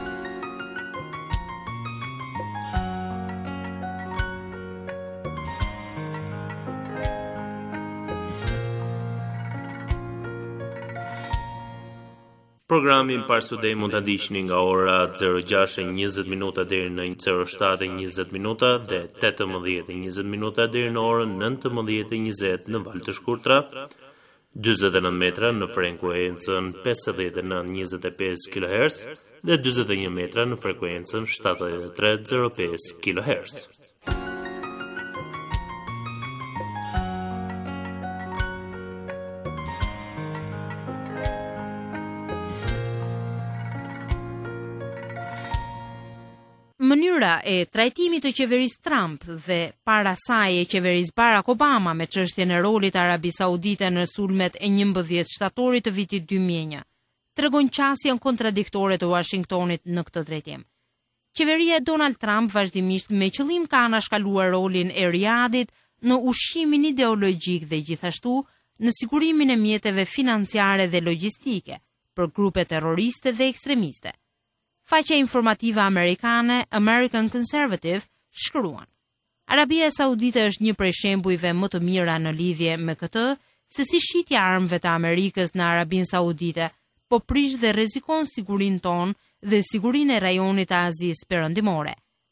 Speaker 5: Programin Parstudej mund ta ndiqni nga ora 06:20 minuta deri në 07:20 minuta dhe 18:20 minuta deri në orën 19:20 në valë të shkurtra, 49 metra në frekuencën 5925 kHz dhe 41 metra në frekuencën 7305 kHz.
Speaker 4: natyra e trajtimit të qeverisë Trump dhe para saj e qeverisë Barack Obama me çështjen e rolit Arabisë Saudite në sulmet e 11 shtatorit të vitit 2001, tregon qasjen kontradiktore të Washingtonit në këtë drejtim. Qeveria e Donald Trump vazhdimisht me qëllim ka anashkaluar rolin e Riyadit në ushqimin ideologjik dhe gjithashtu në sigurimin e mjeteve financiare dhe logjistike për grupe terroriste dhe ekstremiste. Faqja informative amerikane American Conservative shkruan: Arabia Saudite është një prej shembujve më të mira në lidhje me këtë se si shitja armëve të Amerikës në Arabinë Saudite po prish dhe rrezikon sigurinë tonë dhe sigurinë e rajonit të Azisë Perëndimore.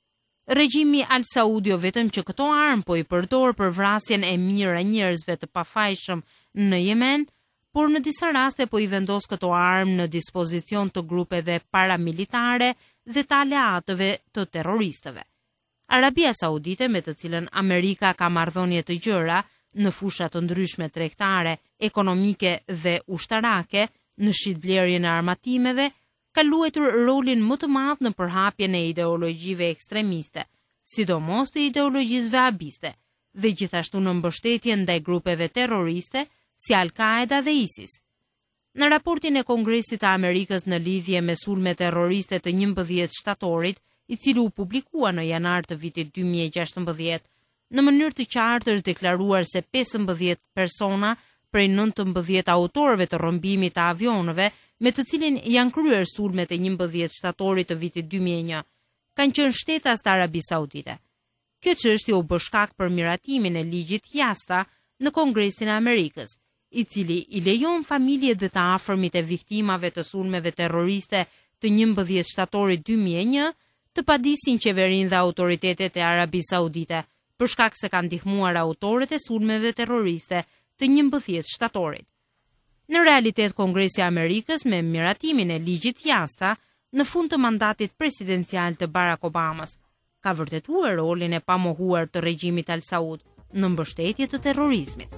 Speaker 4: Regjimi Al Saud jo vetëm që këto armë po i përdor për vrasjen e mirë e njerëzve të pafajshëm në Yemen, por në disa raste po i vendos këto armë në dispozicion të grupeve paramilitare dhe të aleatëve të terroristëve. Arabia Saudite, me të cilën Amerika ka marrëdhënie të gjëra në fusha të ndryshme tregtare, ekonomike dhe ushtarake, në shitblerjen e armatimeve, ka luajtur rolin më të madh në përhapjen e ideologjive ekstremiste, sidomos të ideologjisë vahabiste, dhe gjithashtu në mbështetjen ndaj grupeve terroriste si Al-Qaeda dhe ISIS. Në raportin e Kongresit të Amerikës në lidhje me sulme terroriste të 11 shtatorit, i cili u publikua në janar të vitit 2016, në mënyrë të qartë është deklaruar se 15 persona prej 19 autorëve të rrëmbimit të avionëve me të cilin janë kryer sulmet e 11 shtatorit të vitit 2001, kanë qenë shtetas të Arabisë Saudite. Kjo çështje u bë shkak për miratimin e ligjit Jasta në Kongresin e Amerikës, i cili i lejon familjet dhe të afërmit e viktimave të sulmeve terroriste të 11 shtatorit 2001 të padisin qeverinë dhe autoritetet e Arabisë Saudite për shkak se kanë ndihmuar autorët e sulmeve terroriste të 11 shtatorit. Në realitet, Kongresi i Amerikës me miratimin e ligjit Jasta në fund të mandatit presidencial të Barack Obamas ka vërtetuar rolin e pamohuar të regjimit Al Saud në mbështetje të terrorizmit.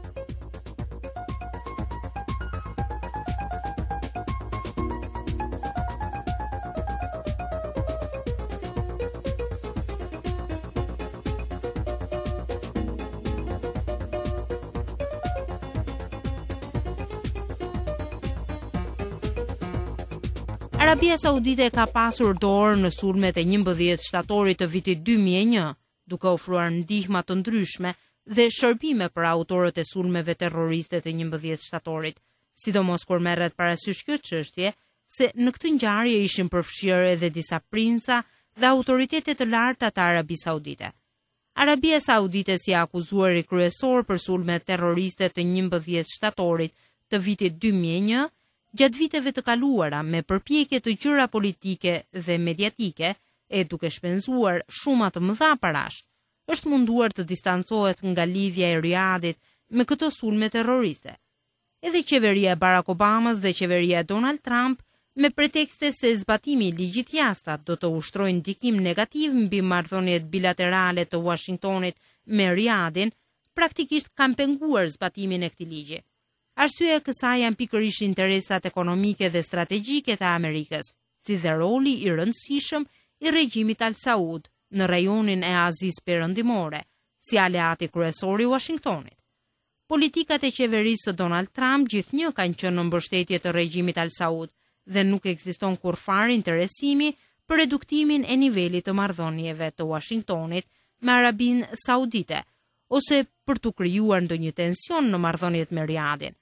Speaker 4: Arabia Saudite ka pasur dorë në sulmet e 11 shtatorit të vitit 2001, duke ofruar ndihma të ndryshme dhe shërbime për autorët e sulmeve terroriste të 11 shtatorit, sidomos kur merret parasysh kjo çështje se në këtë ngjarje ishin përfshirë edhe disa princa dhe autoritetet të larta të Arabisë Saudite. Arabia Saudite si akuzuari kryesor për sulmet terroriste të 11 shtatorit të vitit 2001, gjatë viteve të kaluara me përpjekje të gjëra politike dhe mediatike e duke shpenzuar shuma të mëdha parash, është munduar të distancohet nga lidhja e Riyadit me këto sulme terroriste. Edhe qeveria e Barack Obamas dhe qeveria e Donald Trump, me pretekste se zbatimi i ligjit Jasta do të ushtrojnë ndikim negativ mbi marrëdhëniet bilaterale të Washingtonit me Riyadin, praktikisht kanë penguar zbatimin e këtij ligji. Arsyeja e kësaj janë pikërisht interesat ekonomike dhe strategjike të Amerikës, si dhe roli i rëndësishëm i regjimit Al Saud në rajonin e Azisë Perëndimore, si aleati kryesor i Washingtonit. Politikat e qeverisë së Donald Trump gjithnjë kanë qenë në mbështetje të regjimit Al Saud dhe nuk ekziston kurrë interesimi për reduktimin e nivelit të marrëdhënieve të Washingtonit me Arabinë Saudite ose për të krijuar ndonjë tension në marrëdhëniet me Riyadin.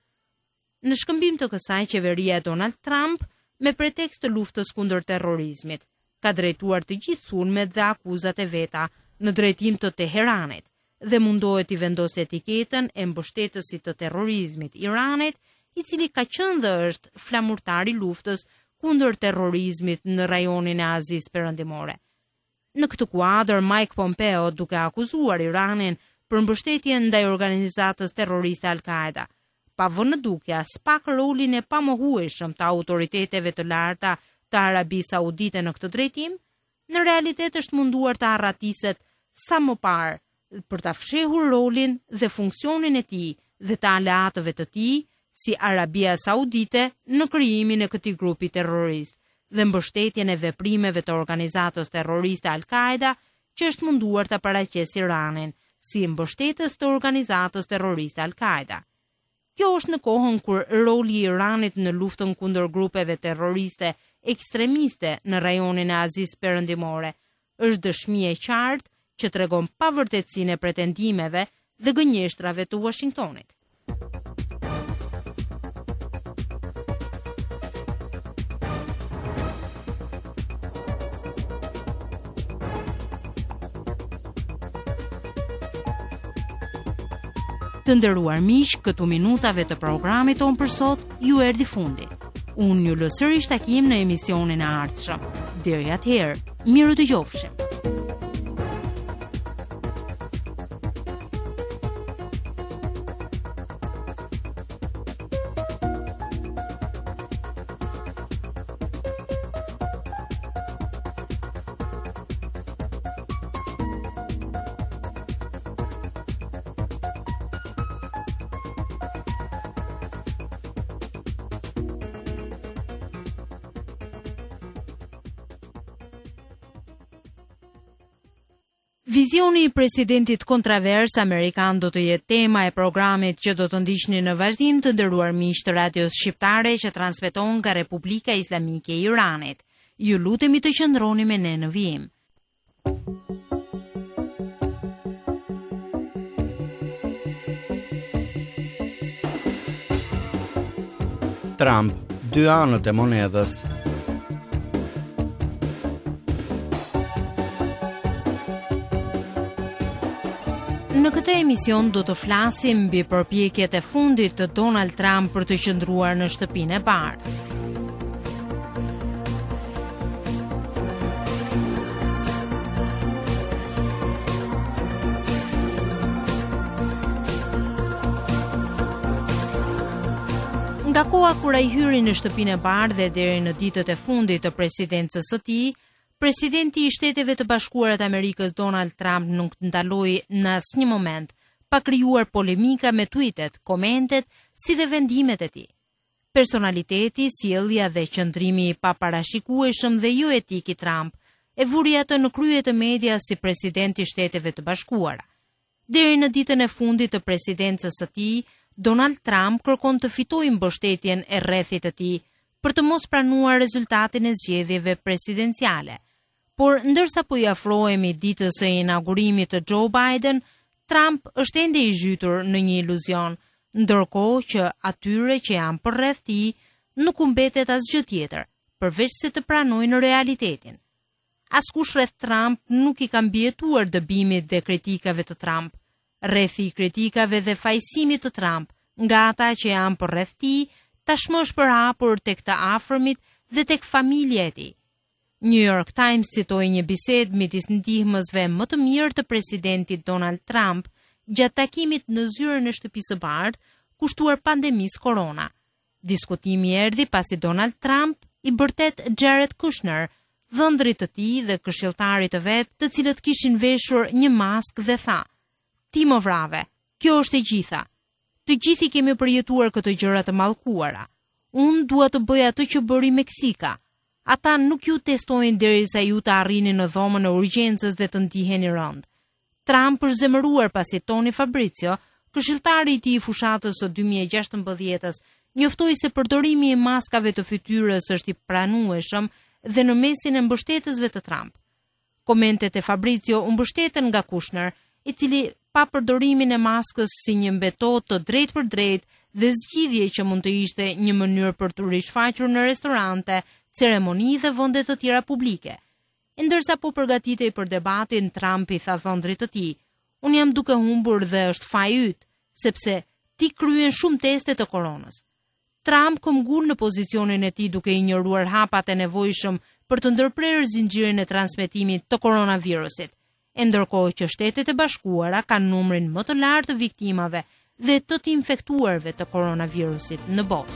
Speaker 4: Në shkëmbim të kësaj, qeveria e Donald Trump, me pretekst të luftës kundër terrorizmit, ka drejtuar të gjithë sulmet dhe akuzat e veta në drejtim të Teheranit dhe mundohet i vendosë etiketën e mbështetësit të terrorizmit Iranit, i cili ka qenë dhe është flamurtar i luftës kundër terrorizmit në rajonin e Azisë Perëndimore. Në këtë kuadër, Mike Pompeo, duke akuzuar Iranin për mbështetje ndaj organizatës terroriste Al-Qaeda, pa vënë dukje as pak rolin e pamohueshëm të autoriteteve të larta të Arabisë Saudite në këtë drejtim, në realitet është munduar të arratiset sa më parë për ta fshehur rolin dhe funksionin e tij dhe të aleatëve të tij si Arabia Saudite në krijimin e këtij grupi terrorist dhe mbështetjen e veprimeve të organizatës terroriste Al-Qaeda që është munduar të paraqesë Iranin si mbështetës të organizatës terroriste Al-Qaeda. Kjo është në kohën kur roli i Iranit në luftën kundër grupeve terroriste ekstremiste në rajonin e Azisë Perëndimore është dëshmi e qartë që tregon pavërtetësinë e pretendimeve dhe gënjeshtrave të Washingtonit. Të nderuar miq, këtu minutave të programit ton për sot ju erdhi fundi. Unë ju lë sërish takim në emisionin e ardhshëm. Deri atëherë, miru të qofshim. Vizioni i presidentit kontravers amerikan do të jetë tema e programit që do të ndiqni në vazhdim, të nderuar miq të radios shqiptare që transmeton nga Republika Islamike e Iranit. Ju lutemi të qëndroni me ne në vijim.
Speaker 6: Trump, dy anët e monedhës.
Speaker 4: Në këtë emision do të flasim mbi përpjekjet e fundit të Donald Trump për të qëndruar në Shtëpinë e Bardhë. Nga koha kur ai hyri në Shtëpinë e Bardhë dhe deri në ditët e fundit të presidencës së tij, presidenti i Shteteve të Bashkuara të Amerikës Donald Trump nuk ndaloi në asnjë moment pa krijuar polemika me tweetet, komentet, si dhe vendimet e tij. Personaliteti, sjellja dhe qëndrimi i paparashikueshëm dhe jo etik i Trump e vuri atë në krye të medias si president i Shteteve të Bashkuara. Deri në ditën e fundit të presidencës së tij, Donald Trump kërkon të fitojë mbështetjen e rrethit të tij për të mos pranuar rezultatin e zgjedhjeve presidenciale. Por ndërsa po i afrohemi ditës së inaugurimit të Joe Biden, Trump është ende i zhytur në një iluzion, ndërkohë që atyre që janë përreth tij nuk u mbetet asgjë tjetër, përveç se të pranojnë realitetin. Askush rreth Trump nuk i ka mbijetuar dëbimit dhe kritikave të Trump. Rrethi i kritikave dhe fajsimit të Trump nga ata që janë përreth tij tashmë është përhapur tek të afërmit dhe tek familja e tij. New York Times citoi një bisedë midis ndihmësve më të mirë të presidentit Donald Trump gjatë takimit në zyrën e Shtëpisë së Bardhë kushtuar pandemisë korona. Diskutimi erdhi pasi Donald Trump i bërtet Jared Kushner, dhëndrit të tij dhe këshilltarit të vet, të cilët kishin veshur një maskë dhe tha: "Ti më vrave, kjo është e gjitha. Të gjithi kemi përjetuar këtë gjëra të mallkuara. Unë dua të bëj atë që bëri Meksika. Ata nuk ju testojnë derisa ju të arrini në dhomën e urgjencës dhe të ndiheni rënd." Trump është zemëruar pasi Tony Fabrizio, këshilltari i tij i fushatës së 2016-s, njoftoi se përdorimi i maskave të fytyrës është i pranueshëm dhe në mesin e mbështetësve të Trump. Komentet e Fabrizio u mbështetën nga Kushner, i cili pa përdorimin e maskës si një metodë të drejtë për drejtë dhe zgjidhje që mund të ishte një mënyrë për të rishfaqur në restorante, ceremoni dhe vende të tjera publike. Ndërsa po përgatitej për debatin, Trump i tha dhëndrit të tij: "Unë jam duke humbur dhe është faji yt, sepse ti kryen shumë teste të koronës." Trump këmbgul në pozicionin e tij duke injoruar hapat e nevojshëm për të ndërprerë zinxhirin e transmetimit të koronavirusit, ndërkohë që Shtetet e Bashkuara kanë numrin më të lartë të viktimave dhe të infektuarve të koronavirusit në botë.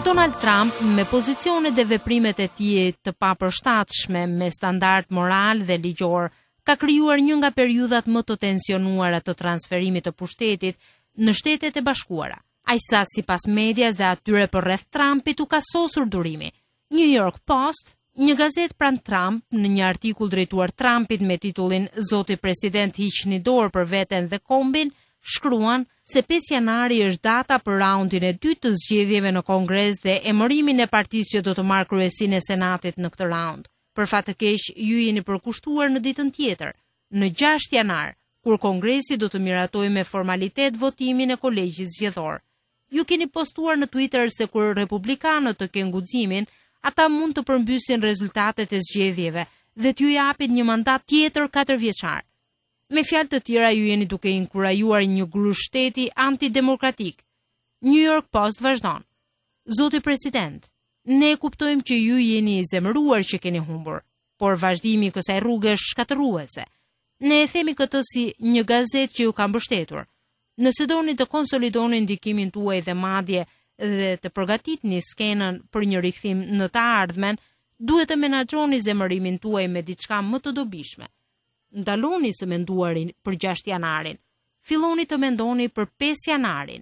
Speaker 4: Donald Trump, me pozicionet dhe veprimet e tij të papërshtatshme me standard moral dhe ligjor, ka krijuar një nga periudhat më të tensionuara të transferimit të pushtetit në Shtetet e Bashkuara. Aq sa sipas medias dhe atyre përreth Trumpit u ka sosur durimi. New York Post, një gazetë pranë Trump, në një artikull drejtuar Trumpit me titullin "Zoti president hiqni dorë për veten dhe kombin", shkruan se 5 janari është data për raundin e dytë të zgjedhjeve në Kongres dhe emërimin e partisë që do të marrë kryesinë e Senatit në këtë raund. Për fat të keq, ju jeni përkushtuar në ditën tjetër, në 6 janar, kur Kongresi do të miratojë me formalitet votimin e kolegjit zgjedhor. Ju keni postuar në Twitter se kur republikanët të kenë guximin, ata mund të përmbysin rezultatet e zgjedhjeve dhe t'ju japin një mandat tjetër 4 vjeçar. Me fjalë të tjera, ju jeni duke inkurajuar një grush shteti antidemokratik. New York Post vazhdon: Zoti president, ne kuptojmë që ju jeni i zemëruar që keni humbur, por vazhdimi i kësaj rruge është shkatërruese. Ne e themi këtë si një gazetë që ju ka mbështetur. Nëse doni të konsolidoni ndikimin tuaj dhe madje dhe të përgatitni skenën për një rikthim në të ardhmen, duhet të menaxhoni zemërimin tuaj me diçka më të dobishme. Ndaloni së menduarin për 6 janarin. Filloni të mendoni për 5 janarin.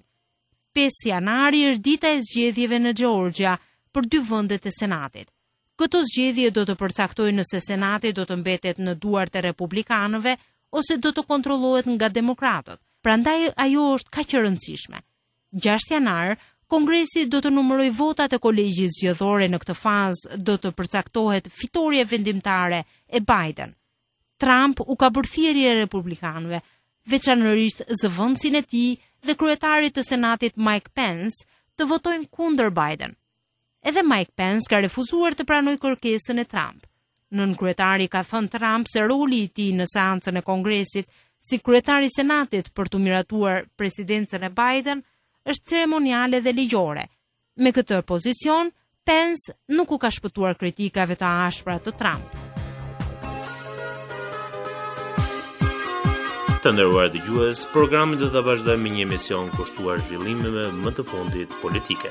Speaker 4: 5 janari është dita e zgjedhjeve në Georgia për 2 vendet e Senatit. Këto zgjedhje do të përcaktojnë nëse Senati do të mbetet në duart e republikanëve ose do të kontrollohet nga demokratët. Prandaj ajo është kaq e rëndësishme. 6 janar, Kongresi do të numërojë votat e kolegjit zgjedhore. Në këtë fazë do të përcaktohet fitoria vendimtare e Biden. Trump u ka bërë thirrje e republikanëve, veçanërisht zëvendësin e tij dhe kryetarit të Senatit Mike Pence, të votojnë kundër Biden. Edhe Mike Pence ka refuzuar të pranojë kërkesën e Trump. Nënkryetari ka thënë Trump se roli i tij në seancën e Kongresit si kryetari i Senatit për të miratuar presidencën e Biden është ceremoniale dhe ligjore. Me këtë pozicion, Pence nuk u ka shpëtuar kritikave të ashpra të Trump.
Speaker 5: Të nderuar dëgjues, programin do ta vazhdojmë me një emision kushtuar zhvillimeve më të fundit politike.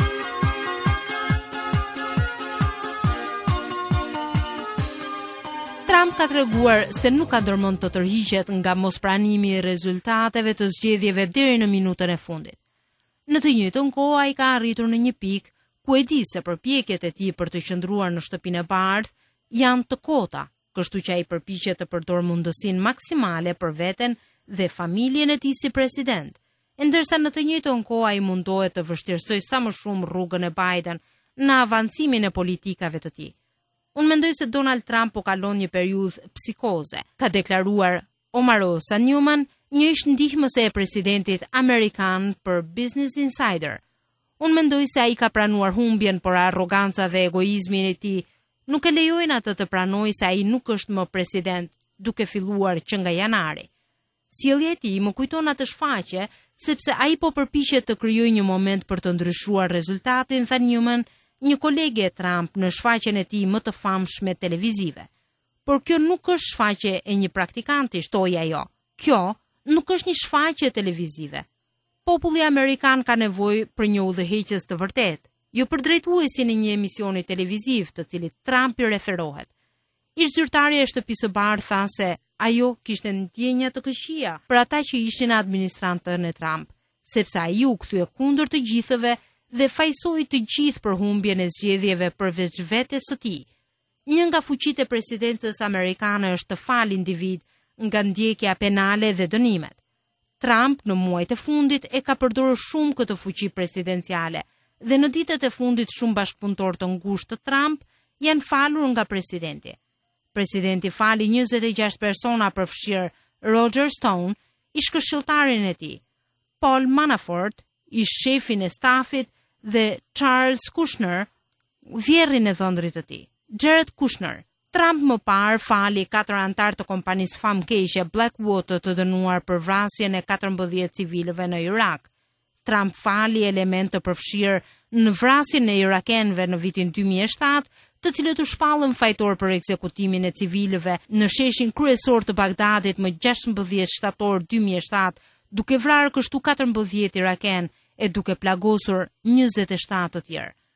Speaker 4: Trump ka treguar se nuk ka ndërmend të tërhiqet nga mospranimi i rezultateve të zgjedhjeve deri në minutën e fundit. Në të njëjtën kohë ai ka arritur në një pikë ku e di se përpjekjet e tij për të qëndruar në shtëpinë e bardhë janë të kota, kështu që ai përpiqet të përdorë mundësinë maksimale për veten dhe familjen e tij si president, ndërsa në të njëjtën kohë ai mundohet të vështirësojë sa më shumë rrugën e Biden në avancimin e politikave të tij. Unë mendoj se Donald Trump po kalon një periudhë psikoze, ka deklaruar Omarosa Newman, një ish ndihmëse e presidentit amerikan për Business Insider. Unë mendoj se ai ka pranuar humbjen, por arroganca dhe egoizmi i tij nuk e lejojnë atë të pranojë se ai nuk është më president, duke filluar që nga janari. Sjellja e tij më kujton atë shfaqje, sepse ai po përpiqet të krijojë një moment për të ndryshuar rezultatin, tha Newman, një kolege e Trump në shfaqjen e tij më të famshme televizive. Por kjo nuk është shfaqje e një praktikanti, shtoi ajo. Kjo nuk është një shfaqje televizive. Populli amerikan ka nevojë për një udhëheqës të vërtetë, jo për drejtuesin e një emisioni televiziv të cilit Trump i referohet. Ish zyrtarja e shtëpisë së bardhë tha se ajo kishte ndjenja të këqija për ata që ishin administrantën e Trump, sepse ai u kthye kundër të gjithëve dhe fajsoi të gjithë për humbjen e zgjedhjeve përveç vetes së tij. Një nga fuqitë e presidencës amerikane është të falë individ nga ndjekja penale dhe dënimet. Trump në muajt e fundit e ka përdorur shumë këtë fuqi presidenciale dhe në ditët e fundit shumë bashkëpunëtor të ngushtë të Trump janë falur nga presidenti. Presidenti fali 26 persona përfshirë Roger Stone, ish këshilltarin e tij, Paul Manafort, ish shefin e stafit dhe Charles Kushner, vjerrin e dhëndrit të tij. Jared Kushner. Trump më parë fali 4 antar të kompanisë famkeqe Blackwater të dënuar për vrasjen e 14 civilëve në Irak. Trump fali element të përfshirë në vrasjen e irakenëve në vitin 2007, të cilët u shpallën fajtor për ekzekutimin e civilëve në sheshin kryesor të Bagdadit më 16 shtator 2007, duke vrarë kështu 14 iraken e duke plagosur 27 të tjerë.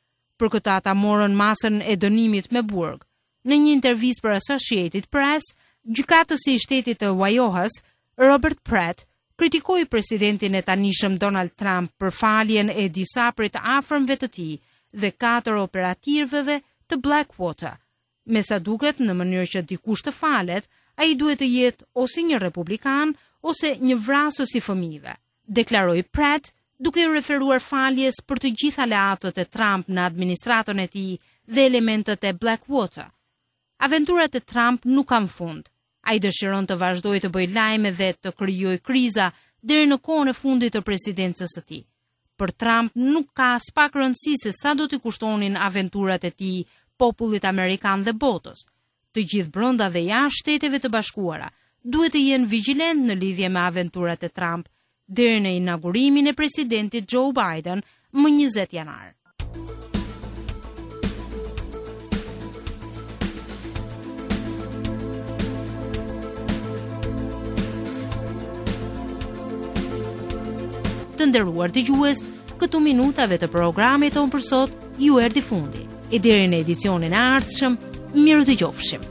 Speaker 4: Për këtë ata morën masën e dënimit me burg. Në një intervistë për Associated Press, gjykatësi i shtetit të Wyoming, Robert Pratt, kritikoi presidentin e tanishëm Donald Trump për faljen e disa prej të afërmve të tij dhe 4 operativëve të Blackwater. Me sa duket, në mënyrë që dikush të falet, ai duhet të jetë ose një republikan ose një vrasës i fëmijëve, deklaroi Pratt, duke u referuar faljes për të gjitha aleatët e Trump në administratën e tij dhe elementët e Blackwater. Aventurat e Trump nuk kanë fund. Ai dëshiron të vazhdojë të bëjë lajme dhe të krijojë kriza deri në kohën e fundit të presidencës së tij. Për Trump nuk ka as pak rëndësi se sa do t'i kushtonin aventurat e tij popullit amerikan dhe botës. Të gjithë brenda dhe jashtë Shteteve të Bashkuara duhet të jenë vigjilent në lidhje me aventurat e Trump deri në inaugurimin e presidentit Joe Biden më 20 janar. Të nderuar dëgjues, këtu minutave të programit tonë për sot ju erdhi fundi. E deri në edicionin e ardhshëm, miru dëgjofshim.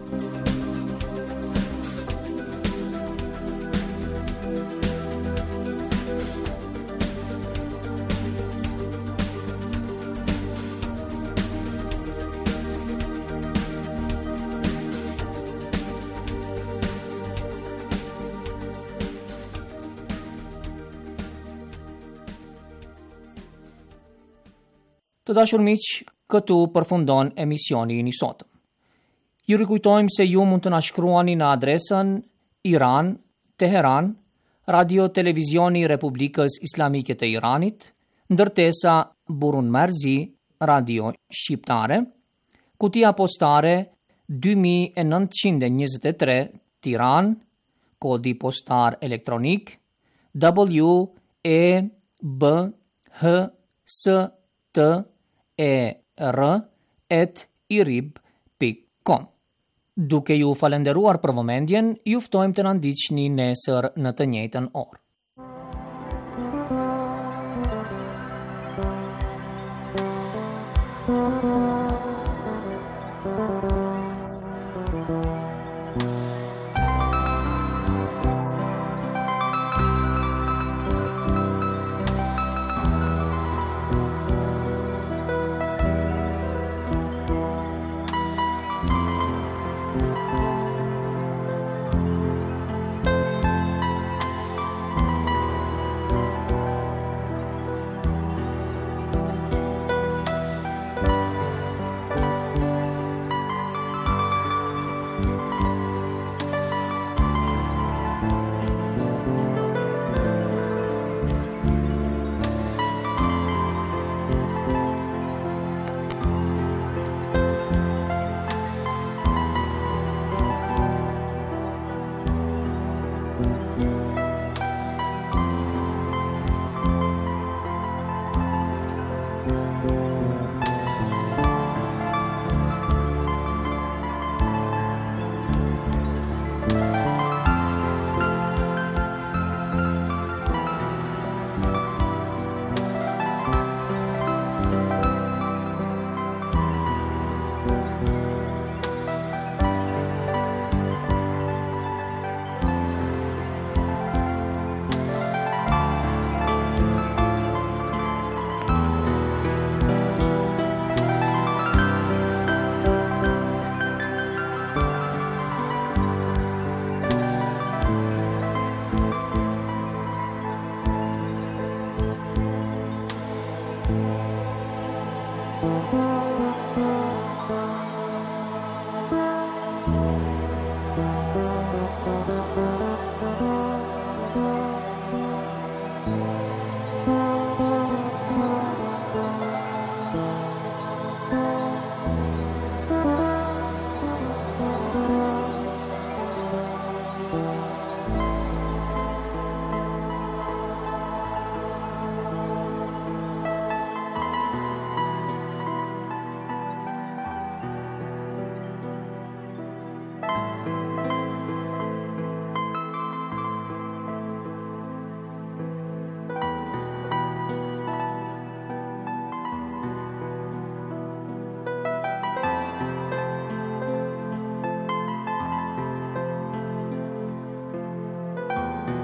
Speaker 1: Të dashur miq, këtu përfundon emisioni i sotëm. Ju rikujtojmë se ju mund të na shkruani në adresën Iran, Teheran, Radio Televizioni Republikës Islamike të Iranit, ndërtesa Burun Merzi, Radio Shqiptare, kutia postare 2923 Tiran, kodi postar elektronik WEBHSTER@irib.com. Duke ju falenderuar për vëmendjen, ju ftojmë të na ndiqni nesër në të njëjtën orë.